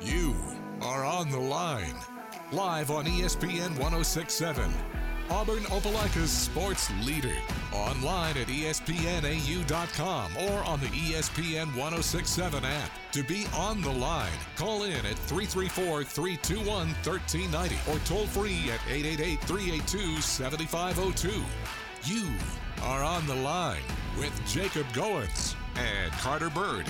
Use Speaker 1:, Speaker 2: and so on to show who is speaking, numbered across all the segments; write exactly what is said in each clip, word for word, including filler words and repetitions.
Speaker 1: You are on the line. Live on E S P N one oh six point seven. Auburn Opelika's sports leader. Online at E S P N A U dot com or on the E S P N one oh six point seven app. To be on the line, call in at three three four, three two one, one three nine zero or toll free at eight eight eight, three eight two, seven five zero two. You are on the line with Jacob Goins and Carter Bird.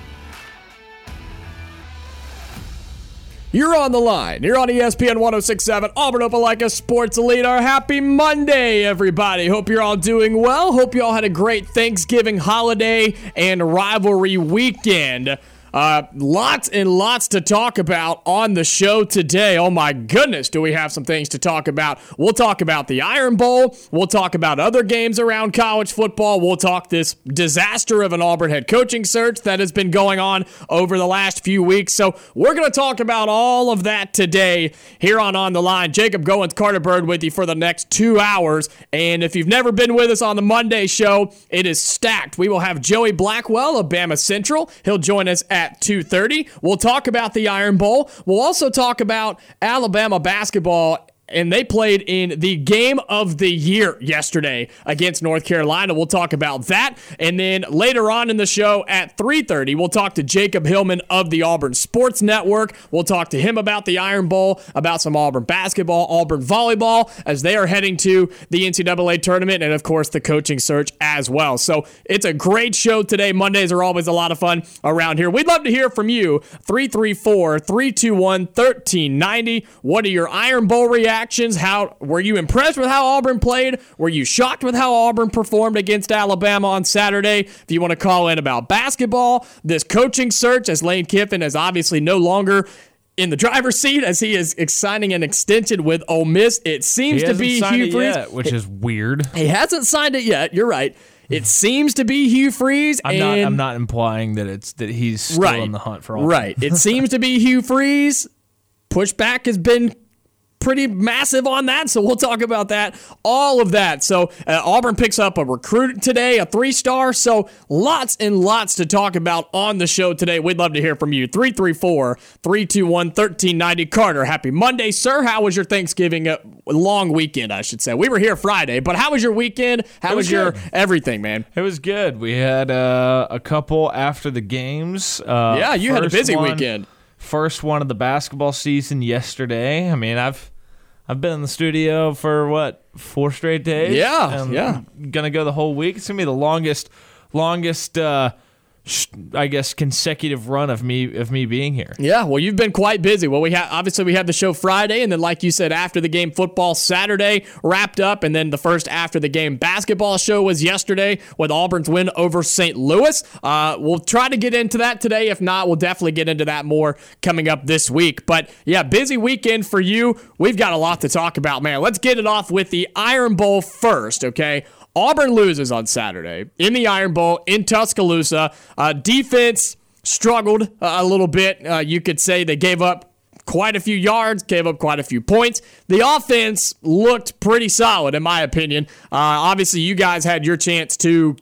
Speaker 2: You're on the line. You're on E S P N one oh six point seven, Auburn Opelika Sports Leader. Happy Monday, everybody. Hope you're all doing well. Hope you all had a great Thanksgiving holiday and rivalry weekend. Uh, lots and lots to talk about on the show today. Oh my goodness, do we have some things to talk about. We'll talk about the Iron Bowl. We'll talk about other games around college football. We'll talk this disaster of an Auburn head coaching search that has been going on over the last few weeks. So we're going to talk about all of that today here on On the Line. Jacob Goins, Carter Bird with you for the next two hours. And if you've never been with us on the Monday show, it is stacked. We will have Joey Blackwell of Bama Central. He'll join us at At two thirty. We'll talk about the Iron Bowl. We'll also talk about Alabama basketball, and they played in the game of the year yesterday against North Carolina. We'll talk about that. And then later on in the show at three thirty, we'll talk to Jacob Hillman of the Auburn Sports Network. We'll talk to him about the Iron Bowl, about some Auburn basketball, Auburn volleyball, as they are heading to the N C double A tournament, and of course the coaching search as well. So it's a great show today. Mondays are always a lot of fun around here. We'd love to hear from you. three three four, three two one, one three nine zero. What are your Iron Bowl reactions? How were you impressed with how Auburn played? Were you shocked with how Auburn performed against Alabama on Saturday? If you want to call in about basketball, this coaching search, as Lane Kiffin is obviously no longer in the driver's seat as he is signing an extension with Ole Miss. It seems to be Hugh Freeze,
Speaker 3: yet, which is weird.
Speaker 2: He hasn't signed it yet. You're right. It seems to be Hugh Freeze.
Speaker 3: I'm
Speaker 2: and
Speaker 3: not. I'm not implying that it's that he's still
Speaker 2: right,
Speaker 3: on the hunt for all.
Speaker 2: Right. It seems to be Hugh Freeze. Pushback has been pretty massive on that, so we'll talk about that, all of that. So uh, Auburn picks up a recruit today, a three-star, so lots and lots to talk about on the show today. We'd love to hear from you. three three four, three two one, one three nine zero. Carter, happy Monday, sir. How was your Thanksgiving uh, long weekend, I should say? We were here Friday, but how was your weekend? How was, was your everything, man?
Speaker 3: It was good. We had uh, a couple after the games. Uh,
Speaker 2: yeah, you had a busy
Speaker 3: one,
Speaker 2: weekend.
Speaker 3: First one of the basketball season yesterday. I mean, I've I've been in the studio for, what, four straight days?
Speaker 2: Yeah,
Speaker 3: and
Speaker 2: yeah.
Speaker 3: I'm going to go the whole week. It's going to be the longest, longest, uh, sh- I guess, consecutive run of me of me being here.
Speaker 2: Yeah, well, you've been quite busy. Well, we have obviously we had the show Friday, and then like you said, after the game football Saturday wrapped up, and then the first after the game basketball show was yesterday with Auburn's win over Saint Louis. Uh, we'll try to get into that today. If not, we'll definitely get into that more coming up this week. But yeah, busy weekend for you. We've got a lot to talk about, man. Let's get it off with the Iron Bowl first, okay? Auburn loses on Saturday in the Iron Bowl in Tuscaloosa. Uh, defense struggled a little bit. Uh, you could say they gave up quite a few yards, gave up quite a few points. The offense looked pretty solid, in my opinion. Uh, obviously, you guys had your chance to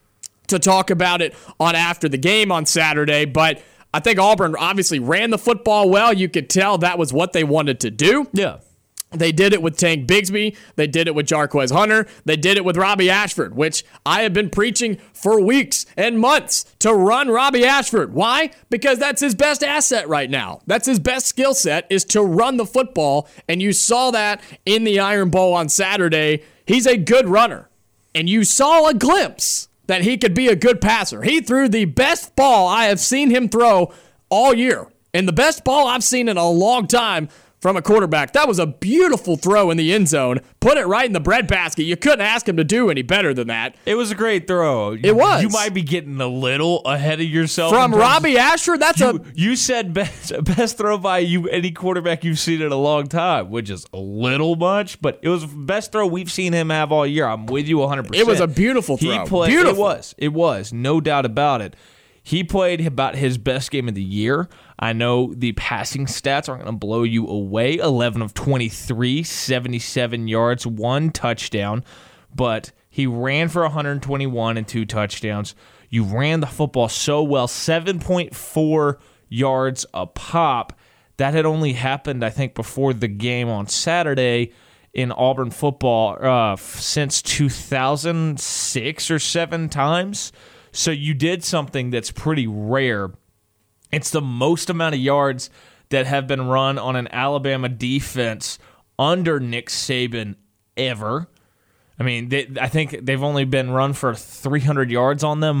Speaker 2: to talk about it on after the game on Saturday, but I think Auburn obviously ran the football well. You could tell that was what they wanted to do.
Speaker 3: Yeah.
Speaker 2: They did it with Tank Bigsby. They did it with Jarquez Hunter. They did it with Robbie Ashford, which I have been preaching for weeks and months to run Robbie Ashford. Why? Because that's his best asset right now. That's his best skill set is to run the football, and you saw that in the Iron Bowl on Saturday. He's a good runner, and you saw a glimpse that he could be a good passer. He threw the best ball I have seen him throw all year, and the best ball I've seen in a long time from a quarterback. That was a beautiful throw in the end zone. Put it right in the breadbasket. You couldn't ask him to do any better than that.
Speaker 3: It was a great throw.
Speaker 2: It was.
Speaker 3: You might be getting a little ahead of yourself.
Speaker 2: From Robbie Ashford, that's
Speaker 3: you,
Speaker 2: a...
Speaker 3: You said best, best throw by you any quarterback you've seen in a long time, which is a little much, but it was the best throw we've seen him have all year. I'm with you one hundred percent.
Speaker 2: It was a beautiful throw.
Speaker 3: He played,
Speaker 2: beautiful.
Speaker 3: It was. It was. No doubt about it. He played about his best game of the year. I know the passing stats aren't going to blow you away. eleven of twenty-three, seventy-seven yards, one touchdown. But he ran for one hundred twenty-one and two touchdowns. You ran the football so well, seven point four yards a pop. that had only happened, I think, before the game on Saturday in Auburn football uh, since two thousand six or seven times. So you did something that's pretty rare. It's the most amount of yards that have been run on an Alabama defense under Nick Saban ever. I mean, they, I think they've only been run for three hundred yards on them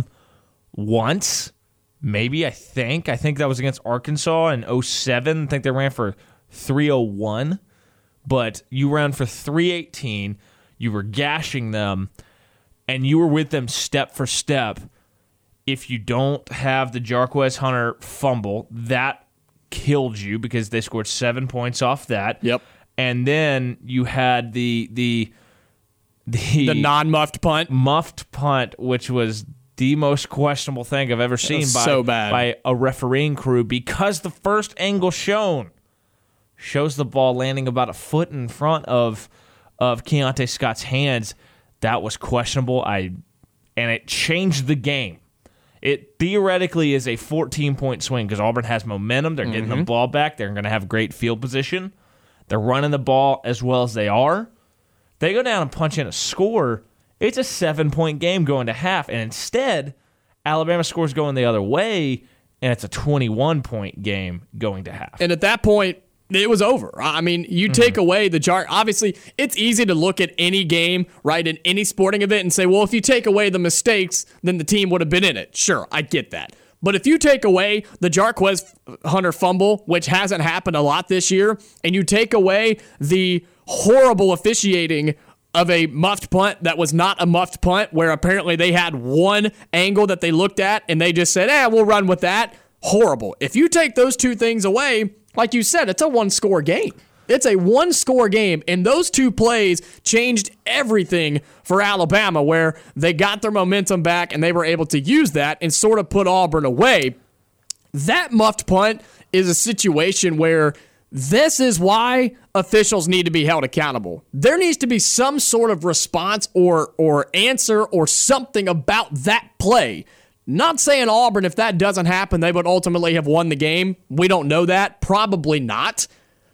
Speaker 3: once, maybe, I think. I think that was against Arkansas in oh seven. I think they ran for three oh one. But you ran for three eighteen. You were gashing them, and you were with them step for step. If you don't have the Jarquez Hunter fumble, that killed you because they scored seven points off that.
Speaker 2: Yep.
Speaker 3: And then you had the the the,
Speaker 2: the non-muffed punt.
Speaker 3: Muffed punt, which was the most questionable thing I've ever seen by,
Speaker 2: so bad.
Speaker 3: by a refereeing crew, because the first angle shown shows the ball landing about a foot in front of of Keontae Scott's hands. That was questionable. I and it changed the game. It theoretically is a fourteen-point swing because Auburn has momentum. They're getting
Speaker 2: Mm-hmm.
Speaker 3: the ball back. They're going to have great field position. They're running the ball as well as they are. They go down and punch in a score. It's a seven-point game going to half, and instead, Alabama scores going the other way, and it's a twenty-one-point game going to half.
Speaker 2: And at that point, it was over. I mean, you take
Speaker 3: Mm-hmm.
Speaker 2: away the jar. Obviously, it's easy to look at any game, right, in any sporting event and say, well, if you take away the mistakes, then the team would have been in it. Sure, I get that. But if you take away the Jarquez Hunter fumble, which hasn't happened a lot this year, and you take away the horrible officiating of a muffed punt that was not a muffed punt, where apparently they had one angle that they looked at and they just said, eh, we'll run with that. Horrible. If you take those two things away, like you said, it's a one-score game. It's a one-score game, and those two plays changed everything for Alabama, where they got their momentum back and they were able to use that and sort of put Auburn away. That muffed punt is a situation where this is why officials need to be held accountable. There needs to be some sort of response or or answer or something about that play. Not saying Auburn, if that doesn't happen, they would ultimately have won the game. We don't know that. Probably not.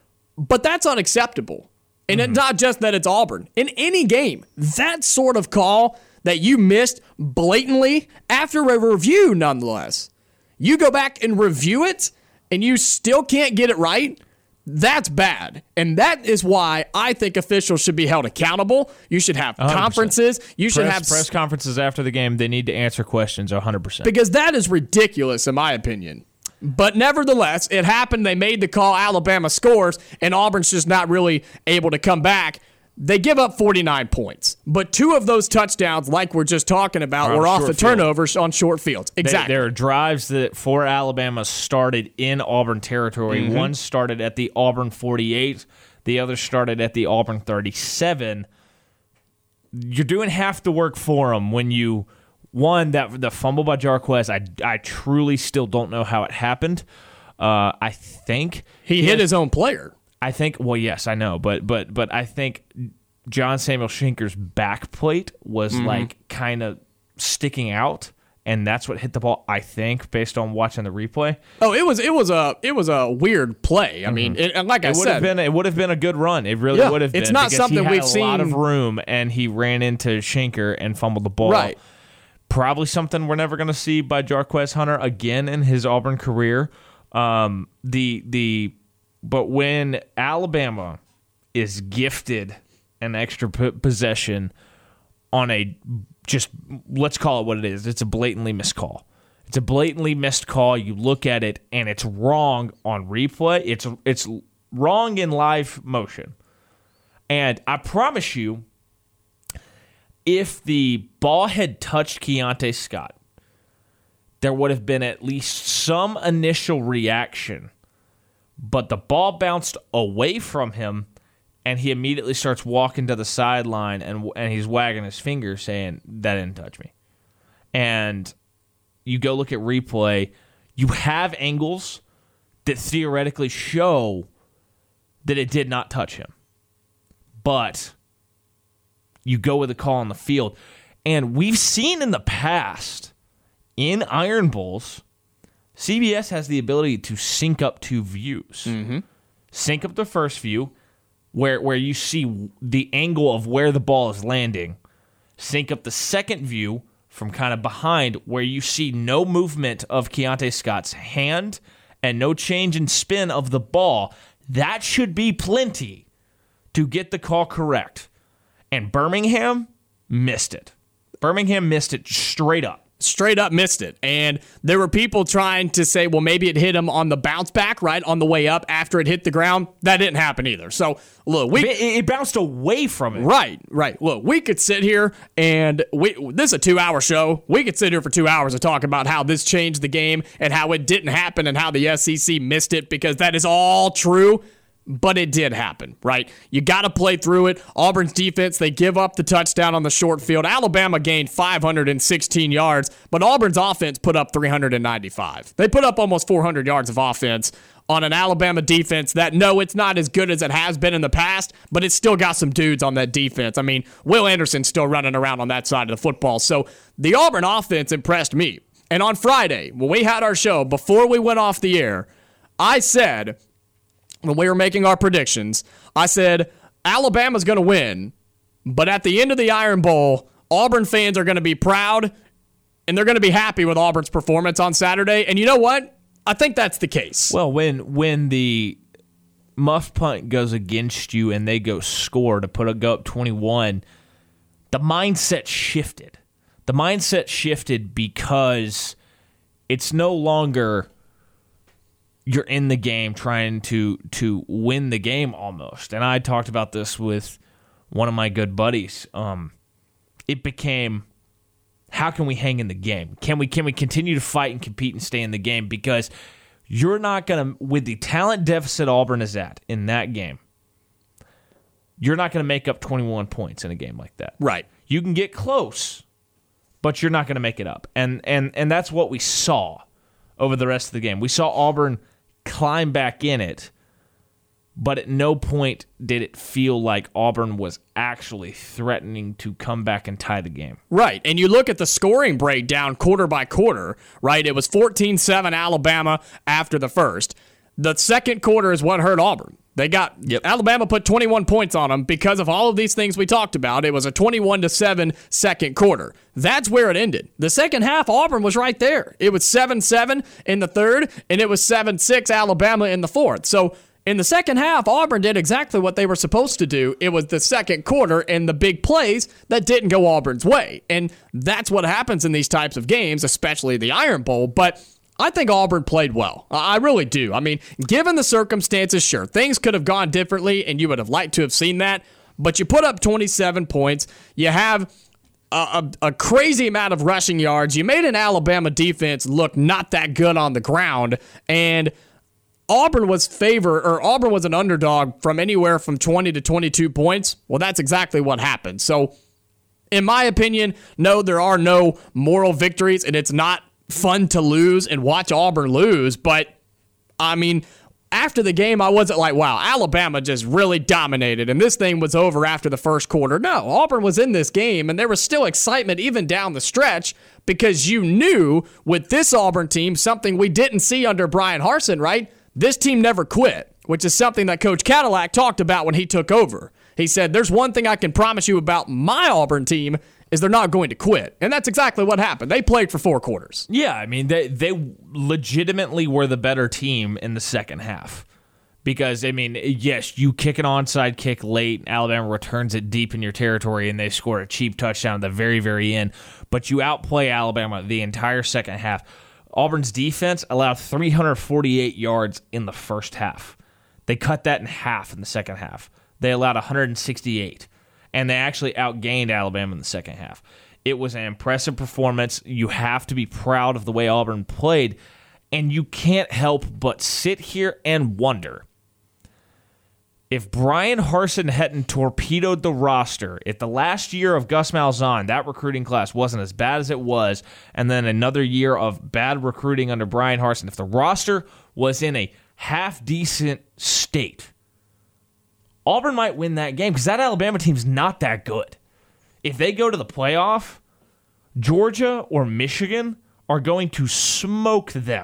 Speaker 2: But that's unacceptable. And
Speaker 3: Mm-hmm.
Speaker 2: it's not just that it's Auburn. In any game, that sort of call that you missed blatantly after a review, nonetheless, you go back and review it and you still can't get it right, that's bad. And that is why I think officials should be held accountable. You should have
Speaker 3: one hundred percent.
Speaker 2: conferences. You should
Speaker 3: press,
Speaker 2: have
Speaker 3: press conferences after the game. They need to answer questions one hundred percent.
Speaker 2: because that is ridiculous, in my opinion. But nevertheless, it happened. They made the call. Alabama scores, and Auburn's just not really able to come back. They give up forty-nine points. But two of those touchdowns, like we're just talking about,
Speaker 3: On
Speaker 2: were off
Speaker 3: short
Speaker 2: the
Speaker 3: field.
Speaker 2: turnovers on short fields. Exactly.
Speaker 3: They, there are drives that for Alabama started in Auburn territory.
Speaker 2: Mm-hmm.
Speaker 3: One started at the Auburn forty-eight. The other started at the Auburn thirty-seven. You're doing half the work for them when you, one, that the fumble by Jarquez, I, I truly still don't know how it happened. Uh, I think
Speaker 2: he hit his own player.
Speaker 3: I think, well, yes, I know, but but but I think John Samuel Schenker's back plate was
Speaker 2: Mm-hmm.
Speaker 3: like kind of sticking out, and that's what hit the ball. I think, based on watching the replay,
Speaker 2: Oh, it was it was a it was a weird play. I mean, it, and like I
Speaker 3: it would have
Speaker 2: said,
Speaker 3: been it would have been a good run. It really
Speaker 2: Yeah,
Speaker 3: would have been.
Speaker 2: it's not
Speaker 3: because
Speaker 2: something
Speaker 3: he had
Speaker 2: we've
Speaker 3: a lot
Speaker 2: seen-
Speaker 3: of room, and he ran into Schenker and fumbled the ball.
Speaker 2: Right.
Speaker 3: Probably something we're never going to see by Jarquez Hunter again in his Auburn career. Um, the the but when Alabama is gifted an extra p- possession on a just let's call it what it is. It's a blatantly missed call. It's a blatantly missed call. You look at it and it's wrong on replay. It's it's wrong in live motion. And I promise you, if the ball had touched Keontae Scott, there would have been at least some initial reaction. But the ball bounced away from him, and he immediately starts walking to the sideline, and and he's wagging his finger saying, that didn't touch me. And you go look at replay, you have angles that theoretically show that it did not touch him. But you go with a call on the field. And we've seen in the past, in Iron Bowls, C B S has the ability to sync up two views.
Speaker 2: Mm-hmm.
Speaker 3: Sync up the first view, where where you see the angle of where the ball is landing. Sync up the second view from kind of behind, where you see no movement of Keontae Scott's hand and no change in spin of the ball. That should be plenty to get the call correct. And Birmingham missed it. Birmingham missed it straight up.
Speaker 2: Straight up missed it. And there were people trying to say, well, maybe it hit him on the bounce back, right, on the way up after it hit the ground. That didn't happen either. So, look, we...
Speaker 3: It, it bounced away from it.
Speaker 2: Right, right. Look, we could sit here and... we this is a two-hour show. We could sit here for two hours and talk about how this changed the game and how it didn't happen and how the S E C missed it, because that is all true. But it did happen, right? You got to play through it. Auburn's defense, they give up the touchdown on the short field. Alabama gained five hundred sixteen yards, but Auburn's offense put up three hundred ninety-five. They put up almost four hundred yards of offense on an Alabama defense that, no, it's not as good as it has been in the past, but it's still got some dudes on that defense. I mean, Will Anderson's still running around on that side of the football. So the Auburn offense impressed me. And on Friday, when we had our show, before we went off the air, I said... when we were making our predictions, I said, Alabama's going to win, but at the end of the Iron Bowl, Auburn fans are going to be proud, and they're going to be happy with Auburn's performance on Saturday. And you know what? I think that's the case.
Speaker 3: Well, when when the muff punt goes against you and they go score to put a go up twenty-one, the mindset shifted. The mindset shifted because it's no longer... you're in the game trying to to win the game almost. And I talked about this with one of my good buddies. Um, it became, how can we hang in the game? Can we can we continue to fight and compete and stay in the game? Because you're not going to, with the talent deficit Auburn is at in that game, you're not going to make up twenty-one points in a game like that.
Speaker 2: Right.
Speaker 3: You can get close, but you're not going to make it up. And and and that's what we saw over the rest of the game. We saw Auburn climb back in it, but at no point did it feel like Auburn was actually threatening to come back and tie the game.
Speaker 2: Right, and you look at the scoring breakdown quarter by quarter, right? It was fourteen seven Alabama after the first. The second quarter is what hurt Auburn. They got yep. Alabama put twenty-one points on them because of all of these things we talked about. It was a twenty-one to seven second quarter. That's where it ended. The second half, Auburn was right there. It was seven seven in the third, and it was seven six Alabama in the fourth. So in the second half, Auburn did exactly what they were supposed to do. It was the second quarter and the big plays that didn't go Auburn's way. And that's what happens in these types of games, especially the Iron Bowl. But I think Auburn played well. I really do. I mean, given the circumstances, sure, things could have gone differently, and you would have liked to have seen that. But you put up twenty-seven points. You have a, a, a crazy amount of rushing yards. You made an Alabama defense look not that good on the ground. And Auburn was favor, or Auburn was an underdog from anywhere from twenty to twenty-two points. Well, that's exactly what happened. So, in my opinion, no, there are no moral victories, and it's not fun to lose and watch Auburn lose. But, I mean, after the game, I wasn't like, wow, Alabama just really dominated, and this thing was over after the first quarter. No, Auburn was in this game, and there was still excitement even down the stretch because you knew with this Auburn team, something we didn't see under Brian Harsin, right? This team never quit, which is something that Coach Cadillac talked about when he took over. He said, there's one thing I can promise you about my Auburn team is they're not going to quit. And that's exactly what happened. They played for four quarters.
Speaker 3: Yeah, I mean, they they legitimately were the better team in the second half. Because, I mean, yes, you kick an onside kick late, Alabama returns it deep in your territory, and they score a cheap touchdown at the very, very end. But you outplay Alabama the entire second half. Auburn's defense allowed three hundred forty-eight yards in the first half. They cut that in half in the second half. They allowed one hundred sixty-eight, and they actually outgained Alabama in the second half. It was an impressive performance. You have to be proud of the way Auburn played, and you can't help but sit here and wonder if Brian Harsin hadn't torpedoed the roster, if the last year of Gus Malzahn, that recruiting class wasn't as bad as it was, and then another year of bad recruiting under Brian Harsin, if the roster was in a half-decent state, Auburn might win that game because that Alabama team's not that good. If they go to the playoff, Georgia or Michigan are going to smoke them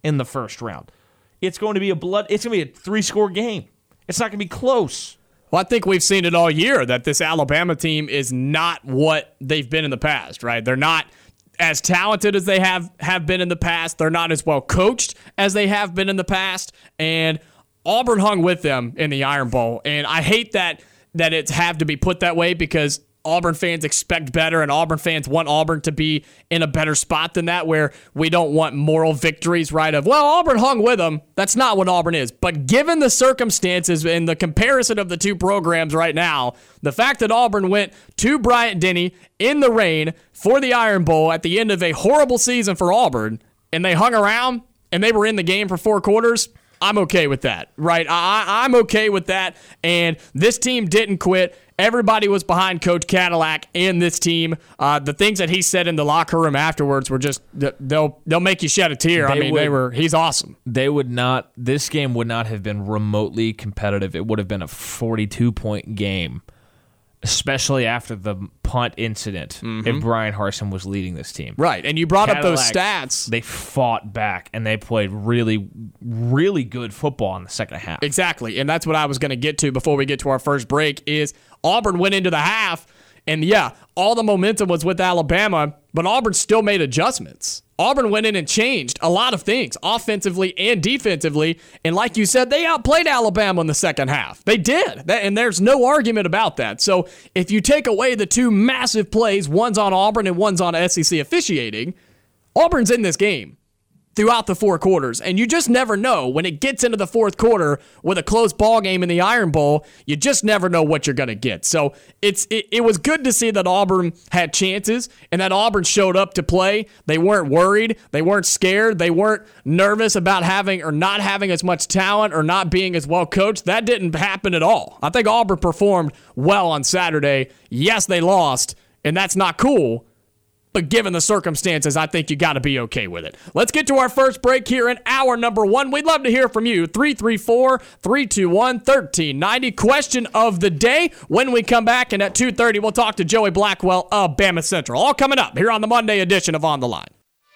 Speaker 3: in the first round. It's going to be a blood. It's going to be a three-score game. It's not going to be close.
Speaker 2: Well, I think we've seen it all year that this Alabama team is not what they've been in the past, right? They're not as talented as they have, have been in the past. They're not as well coached as they have been in the past. And Auburn hung with them in the Iron Bowl. And I hate that that it's have to be put that way because Auburn fans expect better, and Auburn fans want Auburn to be in a better spot than that, where we don't want moral victories, right, of, well, Auburn hung with them. That's not what Auburn is. But given the circumstances and the comparison of the two programs right now, the fact that Auburn went to Bryant-Denny in the rain for the Iron Bowl at the end of a horrible season for Auburn, and they hung around, and they were in the game for four quarters, I'm okay with that, right? I, I'm okay with that, and this team didn't quit. Everybody was behind Coach Cadillac and this team. Uh, the things that he said in the locker room afterwards were just, they'll they'll make you shed a tear. They I mean, would, they were he's awesome.
Speaker 3: They would not, this game would not have been remotely competitive. It would have been a forty-two point game, especially after the punt incident, mm-hmm. if Brian Harsin was leading this team.
Speaker 2: Right, and you brought
Speaker 3: Cadillac,
Speaker 2: up those stats.
Speaker 3: They fought back, and they played really, really good football in the second half.
Speaker 2: Exactly, and that's what I was going to get to before we get to our first break, is Auburn went into the half, and yeah, all the momentum was with Alabama, but Auburn still made adjustments. Auburn went in and changed a lot of things, offensively and defensively, and like you said, they outplayed Alabama in the second half. They did, and there's no argument about that. So if you take away the two massive plays, one's on Auburn and one's on S E C officiating, Auburn's in this game throughout the four quarters, and you just never know. When it gets into the fourth quarter with a close ball game in the Iron Bowl, you just never know what you're going to get. So it's it, it was good to see that Auburn had chances and that Auburn showed up to play. They weren't worried. They weren't scared. They weren't nervous about having or not having as much talent or not being as well coached. That didn't happen at all. I think Auburn performed well on Saturday. Yes, they lost, and that's not cool. But given the circumstances, I think you got to be okay with it. Let's get to our first break here in hour number one. We'd love to hear from you. three three four, three two one, one three nine zero. Question of the day when we come back. And at two thirty, we'll talk to Joey Blackwell of Bama Central. All coming up here on the Monday edition of On the Line.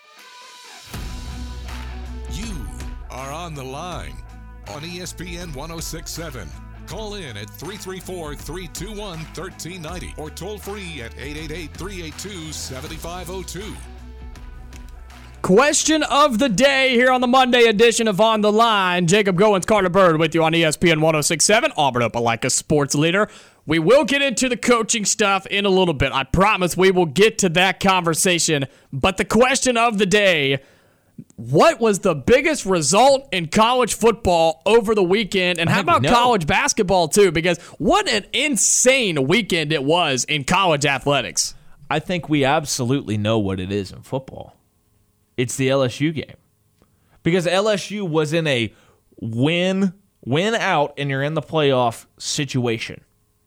Speaker 1: You are on the line on E S P N one oh six point seven. Call in at three three four, three two one, one three nine zero or toll free at eight eight eight, three eight two, seven five zero two.
Speaker 2: Question of the day here on the Monday edition of On the Line. Jacob Goins, Carter Bird with you on E S P N one oh six point seven, Auburn Opelika Sports Leader. We will get into the coaching stuff in a little bit. I promise we will get to that conversation. But the question of the day, what was the biggest result in college football over the weekend? And how about college basketball, too? Because what an insane weekend it was in college athletics.
Speaker 3: I think we absolutely know what it is in football. It's the L S U game. Because L S U was in a win, win out, and you're in the playoff situation.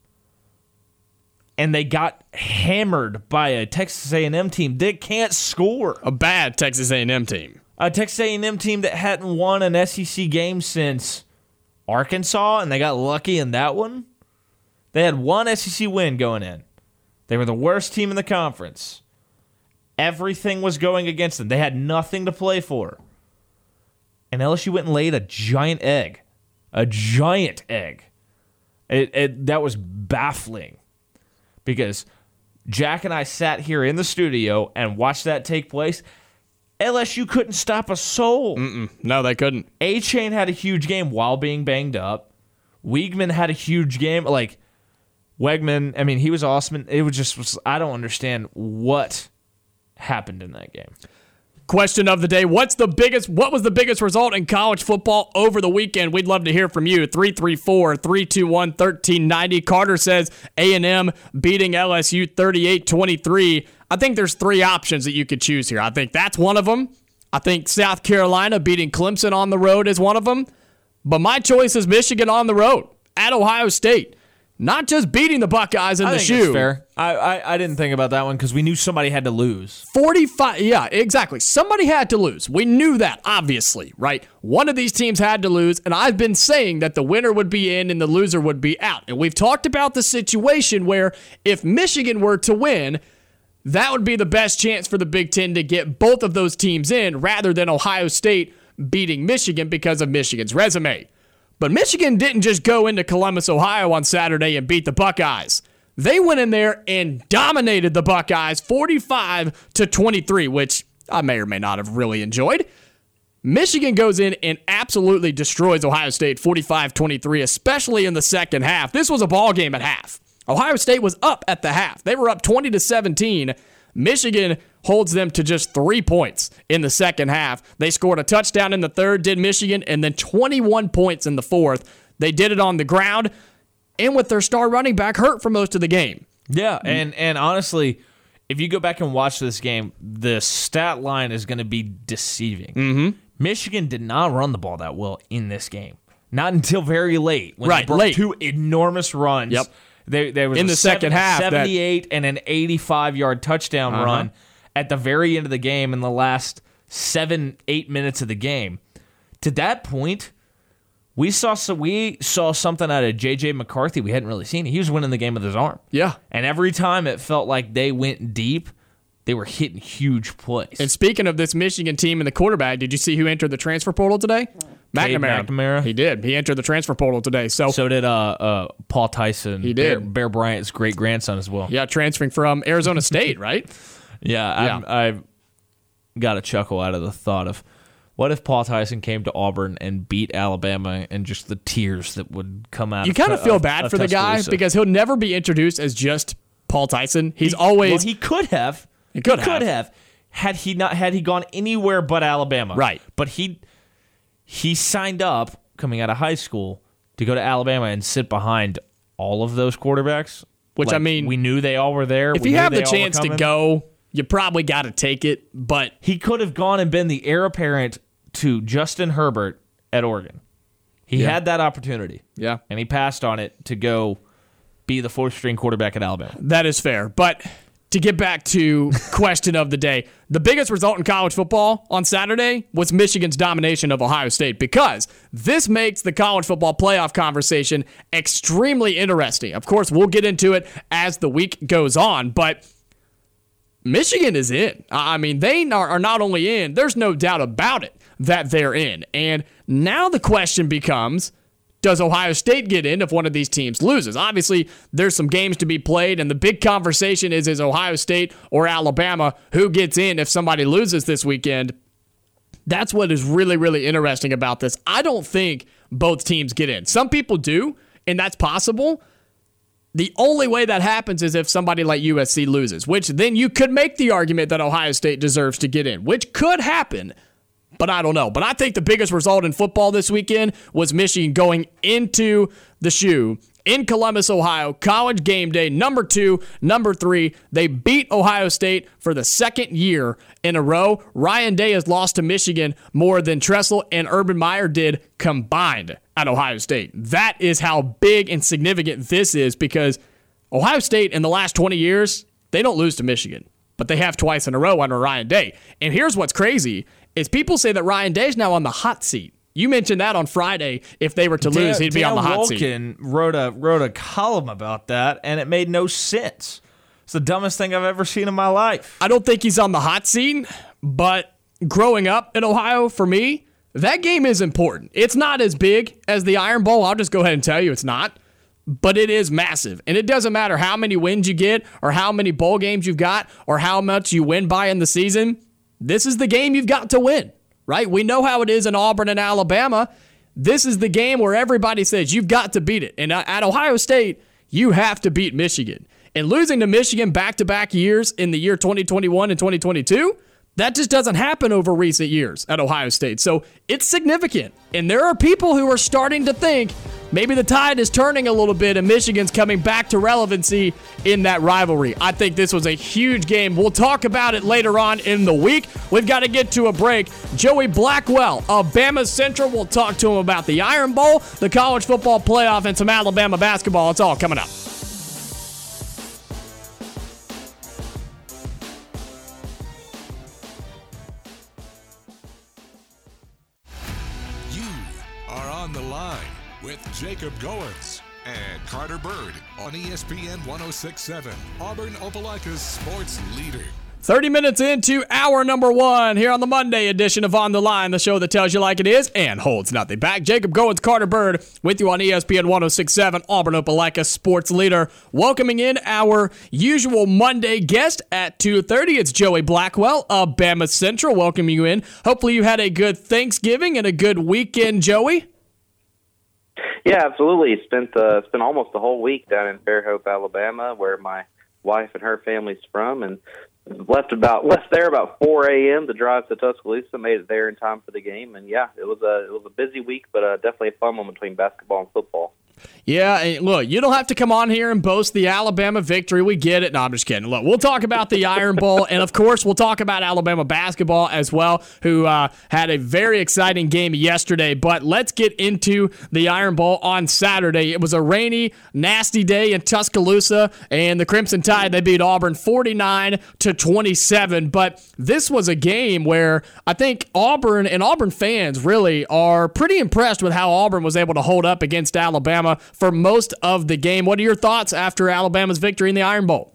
Speaker 3: And they got hammered by a Texas A and M team that can't score.
Speaker 2: A bad Texas A and M team.
Speaker 3: A Texas A and M team that hadn't won an S E C game since Arkansas, and they got lucky in that one. They had one S E C win going in. They were the worst team in the conference. Everything was going against them. They had nothing to play for. And L S U went and laid a giant egg. A giant egg. It, it that was baffling. Because Jack and I sat here in the studio and watched that take place. L S U couldn't stop a soul.
Speaker 2: Mm-mm. No, they couldn't.
Speaker 3: A-Chain had a huge game while being banged up. Weigman had a huge game. Like, Wegman, I mean, he was awesome. It was just, I don't understand what happened in that game.
Speaker 2: Question of the day, what's the biggest what was the biggest result in college football over the weekend? We'd love to hear from you. three three four, three two one, one three nine zero. Carter says A and M beating L S U thirty-eight twenty-three. I think there's three options that you could choose here. I think that's one of them. I think South Carolina beating Clemson on the road is one of them. But my choice is Michigan on the road at Ohio State. Not just beating the Buckeyes in
Speaker 3: I
Speaker 2: the
Speaker 3: think
Speaker 2: shoe.
Speaker 3: That's fair. I, I I didn't think about that one because we knew somebody had to lose.
Speaker 2: forty-five, yeah, exactly. Somebody had to lose. We knew that, obviously, right? One of these teams had to lose, and I've been saying that the winner would be in and the loser would be out. And we've talked about the situation where if Michigan were to win, that would be the best chance for the Big Ten to get both of those teams in rather than Ohio State beating Michigan because of Michigan's resume. But Michigan didn't just go into Columbus, Ohio on Saturday and beat the Buckeyes. They went in there and dominated the Buckeyes forty-five to twenty-three, which I may or may not have really enjoyed. Michigan goes in and absolutely destroys Ohio State forty-five twenty-three, especially in the second half. This was a ball game at half. Ohio State was up at the half. They were up twenty to seventeen. Michigan holds them to just three points in the second half. They scored a touchdown in the third, did Michigan, and then twenty-one points in the fourth. They did it on the ground and with their star running back hurt for most of the game.
Speaker 3: Yeah, and, and honestly, if you go back and watch this game, the stat line is going to be deceiving.
Speaker 2: Mm-hmm.
Speaker 3: Michigan did not run the ball that well in this game. Not until very late. When
Speaker 2: right,
Speaker 3: they broke
Speaker 2: late.
Speaker 3: two enormous runs.
Speaker 2: Yep.
Speaker 3: There, there was
Speaker 2: in
Speaker 3: a
Speaker 2: the second
Speaker 3: seven,
Speaker 2: half,
Speaker 3: seventy-eight that, and an eighty-five-yard touchdown
Speaker 2: uh-huh.
Speaker 3: run at the very end of the game in the last seven, eight minutes of the game. To that point, we saw so we saw something out of J J McCarthy we hadn't really seen. He was winning the game with his arm.
Speaker 2: Yeah.
Speaker 3: And every time it felt like they went deep, they were hitting huge plays.
Speaker 2: And speaking of this Michigan team and the quarterback, did you see who entered the transfer portal today? McNamara.
Speaker 3: McNamara.
Speaker 2: He did. He entered the transfer portal today. So,
Speaker 3: so did uh, uh, Paul Tyson.
Speaker 2: He did.
Speaker 3: Bear, Bear Bryant's great grandson as well.
Speaker 2: Yeah, transferring from Arizona State, right?
Speaker 3: Yeah,
Speaker 2: Yeah.
Speaker 3: I'm, I've got a chuckle out of the thought of what if Paul Tyson came to Auburn and beat Alabama and just the tears that would come out.
Speaker 2: You
Speaker 3: of
Speaker 2: kind of
Speaker 3: Tu-
Speaker 2: feel
Speaker 3: of-
Speaker 2: bad
Speaker 3: of
Speaker 2: for the guy
Speaker 3: Tuscaloosa.
Speaker 2: because he'll never be introduced as just Paul Tyson. He's always
Speaker 3: Well, he could have.
Speaker 2: He could
Speaker 3: could
Speaker 2: have.
Speaker 3: have had he not had he gone anywhere but Alabama.
Speaker 2: Right.
Speaker 3: But he he signed up coming out of high school to go to Alabama and sit behind all of those quarterbacks.
Speaker 2: Which,
Speaker 3: Like,
Speaker 2: I mean,
Speaker 3: we knew they all were there.
Speaker 2: if
Speaker 3: We
Speaker 2: you
Speaker 3: knew
Speaker 2: have the
Speaker 3: they all were
Speaker 2: chance to
Speaker 3: coming.
Speaker 2: go, you probably got to take it. But
Speaker 3: He could have gone and been the heir apparent to Justin Herbert at Oregon. He
Speaker 2: Yeah.
Speaker 3: had that opportunity.
Speaker 2: yeah,
Speaker 3: And he passed on it to go be the fourth string quarterback at Alabama.
Speaker 2: that is fair. But to get back to question of the day, the biggest result in college football on Saturday was Michigan's domination of Ohio State, because this makes the college football playoff conversation extremely interesting. Of course, we'll get into it as the week goes on, but Michigan is in. I mean, they are not only in, there's no doubt about it that they're in. And now the question becomes, does Ohio State get in if one of these teams loses? Obviously, there's some games to be played, and the big conversation is, is Ohio State or Alabama who gets in if somebody loses this weekend? That's what is really, really interesting about this. I don't think both teams get in. Some people do, and that's possible. The only way that happens is if somebody like U S C loses, which then you could make the argument that Ohio State deserves to get in, which could happen. But I don't know. But I think the biggest result in football this weekend was Michigan going into the shoe in Columbus, Ohio, college game day, number two, number three. They beat Ohio State for the second year in a row. Ryan Day has lost to Michigan more than Tressel and Urban Meyer did combined at Ohio State. That is how big and significant this is, because Ohio State in the last twenty years, they don't lose to Michigan, but they have twice in a row under Ryan Day. And here's what's crazy is people say that Ryan Day's now on the hot seat. You mentioned that on Friday. If they were to lose,
Speaker 3: Dan-
Speaker 2: he'd be
Speaker 3: Dan
Speaker 2: on the hot seat.
Speaker 3: Wolken wrote a wrote a column about that, and it made no sense. It's the dumbest thing I've ever seen in my life.
Speaker 2: I don't think he's on the hot seat, but growing up in Ohio, for me, that game is important. It's not as big as the Iron Bowl. I'll just go ahead and tell you it's not. But it is massive. And it doesn't matter how many wins you get or how many bowl games you've got or how much you win by in the season. This is the game you've got to win, right? We know how it is in Auburn and Alabama. This is the game where everybody says you've got to beat it. And at Ohio State, you have to beat Michigan. And losing to Michigan back-to-back years in the year twenty twenty-one and twenty twenty-two, that just doesn't happen over recent years at Ohio State. So it's significant. And there are people who are starting to think maybe the tide is turning a little bit and Michigan's coming back to relevancy in that rivalry. I think this was a huge game. We'll talk about it later on in the week. We've got to get to a break. Joey Blackwell of Bama Central, we'll talk to him about the Iron Bowl, the college football playoff, and some Alabama basketball. It's all coming up.
Speaker 1: On the Line with Jacob Goins and Carter Bird on E S P N one oh six point seven, Auburn Opelika's sports leader.
Speaker 2: thirty minutes into hour number one here on the Monday edition of On the Line, the show that tells you like it is and holds nothing back. Jacob Goins, Carter Bird with you on E S P N one oh six point seven, Auburn Opelika Sports Leader. Welcoming in our usual Monday guest at two thirty. It's Joey Blackwell of Bama Central. Welcoming you in. Hopefully you had a good Thanksgiving and a good weekend, Joey.
Speaker 4: Yeah, absolutely. Spent uh, spent almost the whole week down in Fairhope, Alabama, where my wife and her family's from, and left about left there about four a.m. to drive to Tuscaloosa. Made it there in time for the game, and yeah, it was a it was a busy week, but uh, definitely a fun one between basketball and football.
Speaker 2: Yeah, and look, you don't have to come on here and boast the Alabama victory. We get it. No, I'm just kidding. Look, we'll talk about the Iron Bowl, and of course, we'll talk about Alabama basketball as well, who uh, had a very exciting game yesterday. But let's get into the Iron Bowl on Saturday. It was a rainy, nasty day in Tuscaloosa, and the Crimson Tide, they beat Auburn forty-nine to twenty-seven. But this was a game where I think Auburn and Auburn fans really are pretty impressed with how Auburn was able to hold up against Alabama for most of the game. What are your thoughts after Alabama's victory in the Iron Bowl?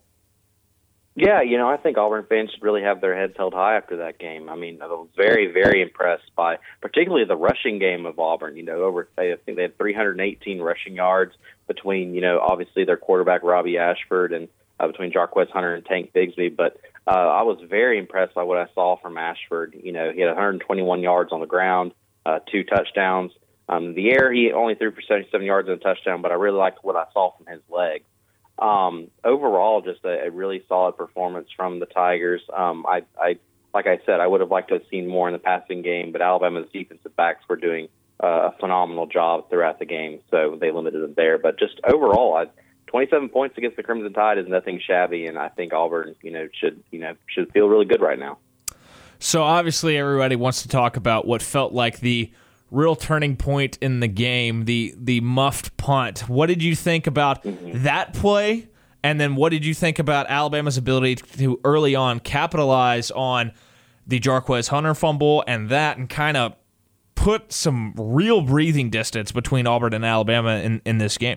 Speaker 4: Yeah, you know, I think Auburn fans should really have their heads held high after that game. I mean, I was very, very impressed by particularly the rushing game of Auburn. You know, over I think they had three hundred eighteen rushing yards between, you know, obviously their quarterback Robbie Ashford and uh, between Jarquez Hunter and Tank Bigsby. But uh, I was very impressed by what I saw from Ashford. You know, he had one hundred twenty-one yards on the ground, uh, two touchdowns. Um, the air, he only threw for seventy-seven yards and a touchdown, but I really liked what I saw from his legs. Um, overall, just a, a really solid performance from the Tigers. Um, I, I, like I said, I would have liked to have seen more in the passing game, but Alabama's defensive backs were doing uh, a phenomenal job throughout the game, so they limited them there. But just overall, I, twenty-seven points against the Crimson Tide is nothing shabby, and I think Auburn, you know, should you know should feel really good right now.
Speaker 3: So obviously, everybody wants to talk about what felt like the real turning point in the game, the the muffed punt. What did you think about mm-hmm. that play? And then what did you think about Alabama's ability to early on capitalize on the Jarquez Hunter fumble and that and kind of put some real breathing distance between Auburn and Alabama in, in this game?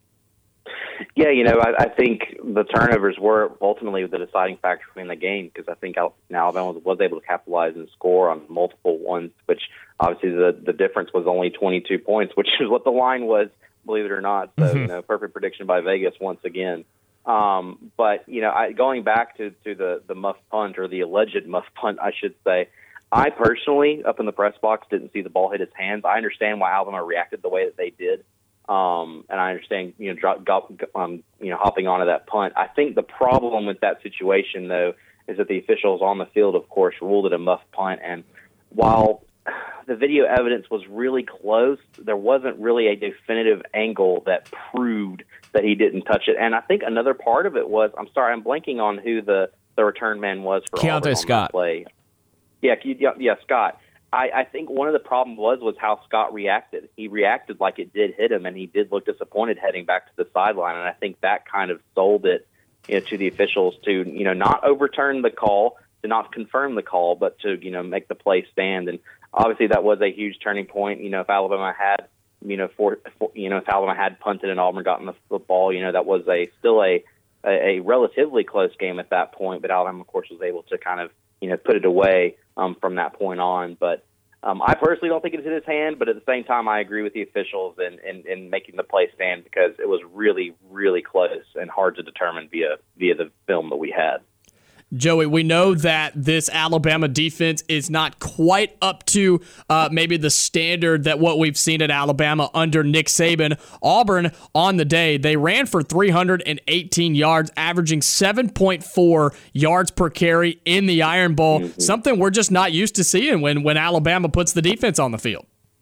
Speaker 4: Yeah, you know, I, I think the turnovers were ultimately the deciding factor in the game because I think Alabama was able to capitalize and score on multiple ones, which obviously the, the difference was only twenty-two points, which is what the line was, believe it or not. So, mm-hmm. you know, perfect prediction by Vegas once again. Um, but, you know, I, going back to, to the, the muff punt or the alleged muff punt, I should say, I personally, up in the press box, didn't see the ball hit his hands. I understand why Alabama reacted the way that they did. Um, and I understand, you know, drop, drop, um, you know, hopping onto that punt. I think the problem with that situation, though, is that the officials on the field, of course, ruled it a muff punt. And while the video evidence was really close, there wasn't really a definitive angle that proved that he didn't touch it. And I think another part of it was, I'm sorry, I'm blanking on who the, the return man was for Auburn on
Speaker 3: Scott.
Speaker 4: that play. Yeah, yeah, yeah, Scott. I, I think one of the problems was was how Scott reacted. He reacted like it did hit him, and he did look disappointed heading back to the sideline. And I think that kind of sold it, you know, to the officials to, you know, not overturn the call, to not confirm the call, but to, you know, make the play stand. And obviously that was a huge turning point. You know, if Alabama had, you know, for, for you know, if Alabama had punted and Auburn gotten the football, you know, that was a still a, a a relatively close game at that point. But Alabama, of course, was able to kind of, you know, put it away um, from that point on. But Um, I personally don't think it hit his hand, but at the same time, I agree with the officials in, in, in making the play stand because it was really, really close and hard to determine via via the film that we had.
Speaker 2: Joey, we know that this Alabama defense is not quite up to uh, maybe the standard that what we've seen at Alabama under Nick Saban. Auburn, on the day, they ran for three hundred eighteen yards, averaging seven point four yards per carry in the Iron Bowl, mm-hmm. something we're just not used to seeing when, when Alabama puts the defense on the field.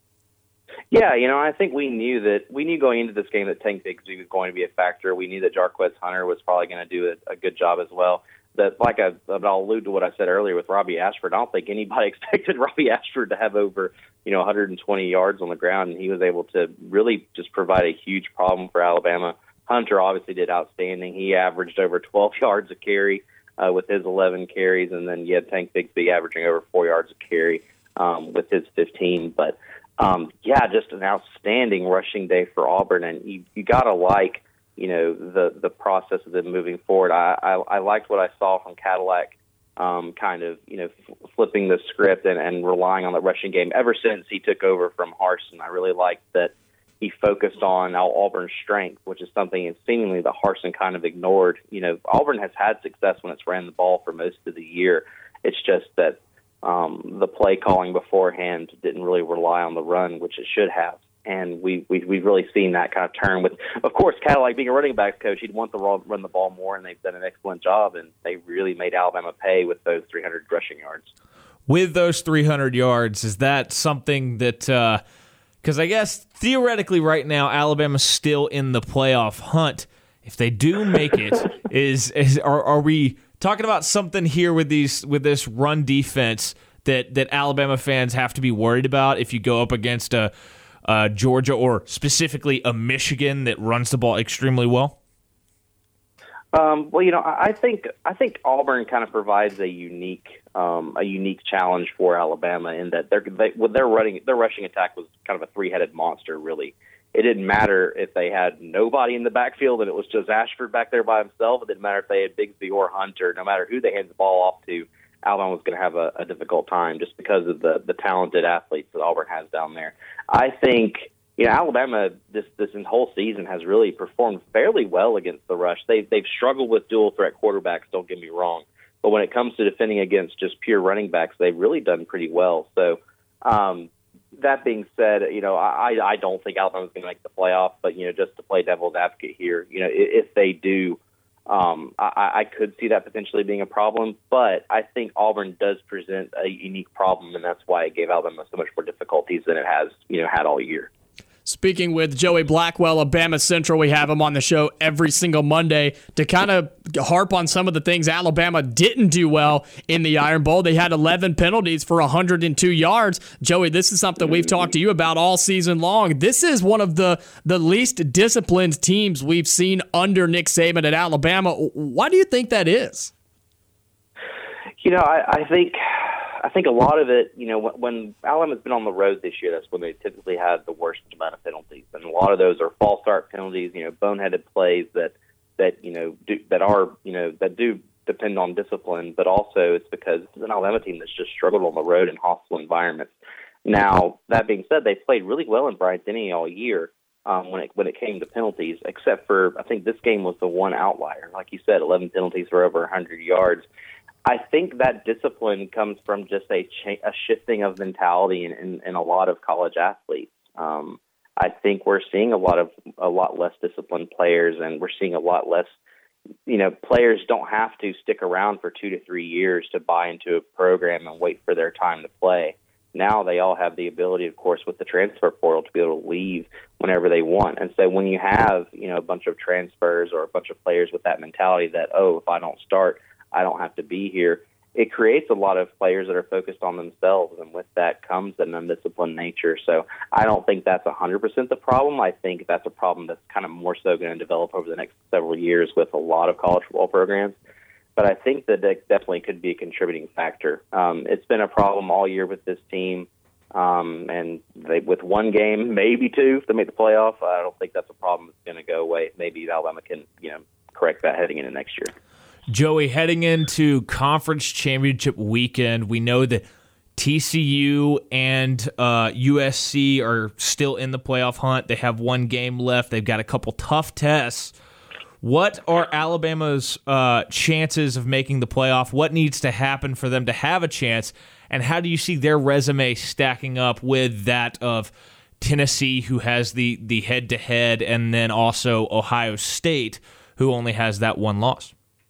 Speaker 4: Yeah, you know, I think we knew that we knew going into this game that Tank Bigsby was going to be a factor. We knew that Jarquez Hunter was probably going to do a, a good job as well. That, like I, I'll allude to what I said earlier with Robbie Ashford. I don't think anybody expected Robbie Ashford to have over, you know, one hundred twenty yards on the ground, and he was able to really just provide a huge problem for Alabama. Hunter obviously did outstanding. He averaged over twelve yards a carry uh, with his eleven carries, and then you had Tank Bigsby averaging over four yards a carry um, with his fifteen. But um, yeah, just an outstanding rushing day for Auburn, and you, you gotta like. You know, the the process of them moving forward. I, I I liked what I saw from Cadillac um, kind of, you know, f- flipping the script and, and relying on the rushing game ever since he took over from Harsin. I really liked that he focused on Auburn's strength, which is something seemingly that Harsin kind of ignored. You know, Auburn has had success when it's ran the ball for most of the year. It's just that um, the play calling beforehand didn't really rely on the run, which it should have. And we, we, we've really seen that kind of turn with, of course, Cadillac being a running backs coach, he'd want to run the ball more, and they've done an excellent job, and they really made Alabama pay with those three hundred rushing yards.
Speaker 3: With those three hundred yards, is that something that uh, – because I guess theoretically right now Alabama's still in the playoff hunt. If they do make it, is, is are, are we talking about something here with these with this run defense that, that Alabama fans have to be worried about if you go up against a – Uh, Georgia, or specifically a Michigan that runs the ball extremely well?
Speaker 4: Um, well, you know, I think I think Auburn kind of provides a unique um, a unique challenge for Alabama in that their they, with their running their rushing attack was kind of a three headed monster. Really, it didn't matter if they had nobody in the backfield and it was just Ashford back there by himself. It didn't matter if they had Bigsby or Hunter. No matter who they handed the ball off to, Alabama was going to have a, a difficult time just because of the, the talented athletes that Auburn has down there. I think, you know, Alabama this this whole season has really performed fairly well against the rush. They, they've struggled with dual threat quarterbacks, don't get me wrong. But when it comes to defending against just pure running backs, they've really done pretty well. So um, that being said, you know, I, I don't think Alabama's going to make the playoff. But, you know, just to play devil's advocate here, you know, if, if they do, Um, I, I could see that potentially being a problem, but I think Auburn does present a unique problem, and that's why it gave Alabama so much more difficulties than it has, you know, had all year.
Speaker 2: Speaking with Joey Blackwell of Bama Central, we have him on the show every single Monday to kind of harp on some of the things Alabama didn't do well in the Iron Bowl. They had eleven penalties for one hundred two yards. Joey, this is something we've talked to you about all season long. This is one of the, the least disciplined teams we've seen under Nick Saban at Alabama. Why do you think that is?
Speaker 4: You know, I, I think... I think a lot of it, you know, when, when Alabama's been on the road this year, that's when they typically have the worst amount of penalties, and a lot of those are false start penalties, you know, boneheaded plays that that you know do, that are you know that do depend on discipline, but also it's because it's an Alabama team that's just struggled on the road in hostile environments. Now, that being said, they played really well in Bryant-Denny all year um, when it when it came to penalties, except for I think this game was the one outlier. Like you said, eleven penalties for over one hundred yards. I think that discipline comes from just a, cha- a shifting of mentality in, in, in a lot of college athletes. Um, I think we're seeing a lot of a lot less disciplined players, and we're seeing a lot less. You know, players don't have to stick around for two to three years to buy into a program and wait for their time to play. Now they all have the ability, of course, with the transfer portal to be able to leave whenever they want. And so when you have, you know, a bunch of transfers or a bunch of players with that mentality that, oh, if I don't start, I don't have to be here, it creates a lot of players that are focused on themselves, and with that comes an undisciplined nature. So I don't think that's one hundred percent the problem. I think that's a problem that's kind of more so going to develop over the next several years with a lot of college football programs. But I think that that definitely could be a contributing factor. Um, it's been a problem all year with this team, um, and they, with one game, maybe two, if they make the playoff, I don't think that's a problem that's going to go away. Maybe Alabama can, you know, correct that heading into next year.
Speaker 3: Joey, heading into conference championship weekend, we know that T C U and uh, U S C are still in the playoff hunt. They have one game left. They've got a couple tough tests. What are Alabama's uh, chances of making the playoff? What needs to happen for them to have a chance? And how do you see their resume stacking up with that of Tennessee, who has the, the head-to-head, and then also Ohio State, who only has that one loss?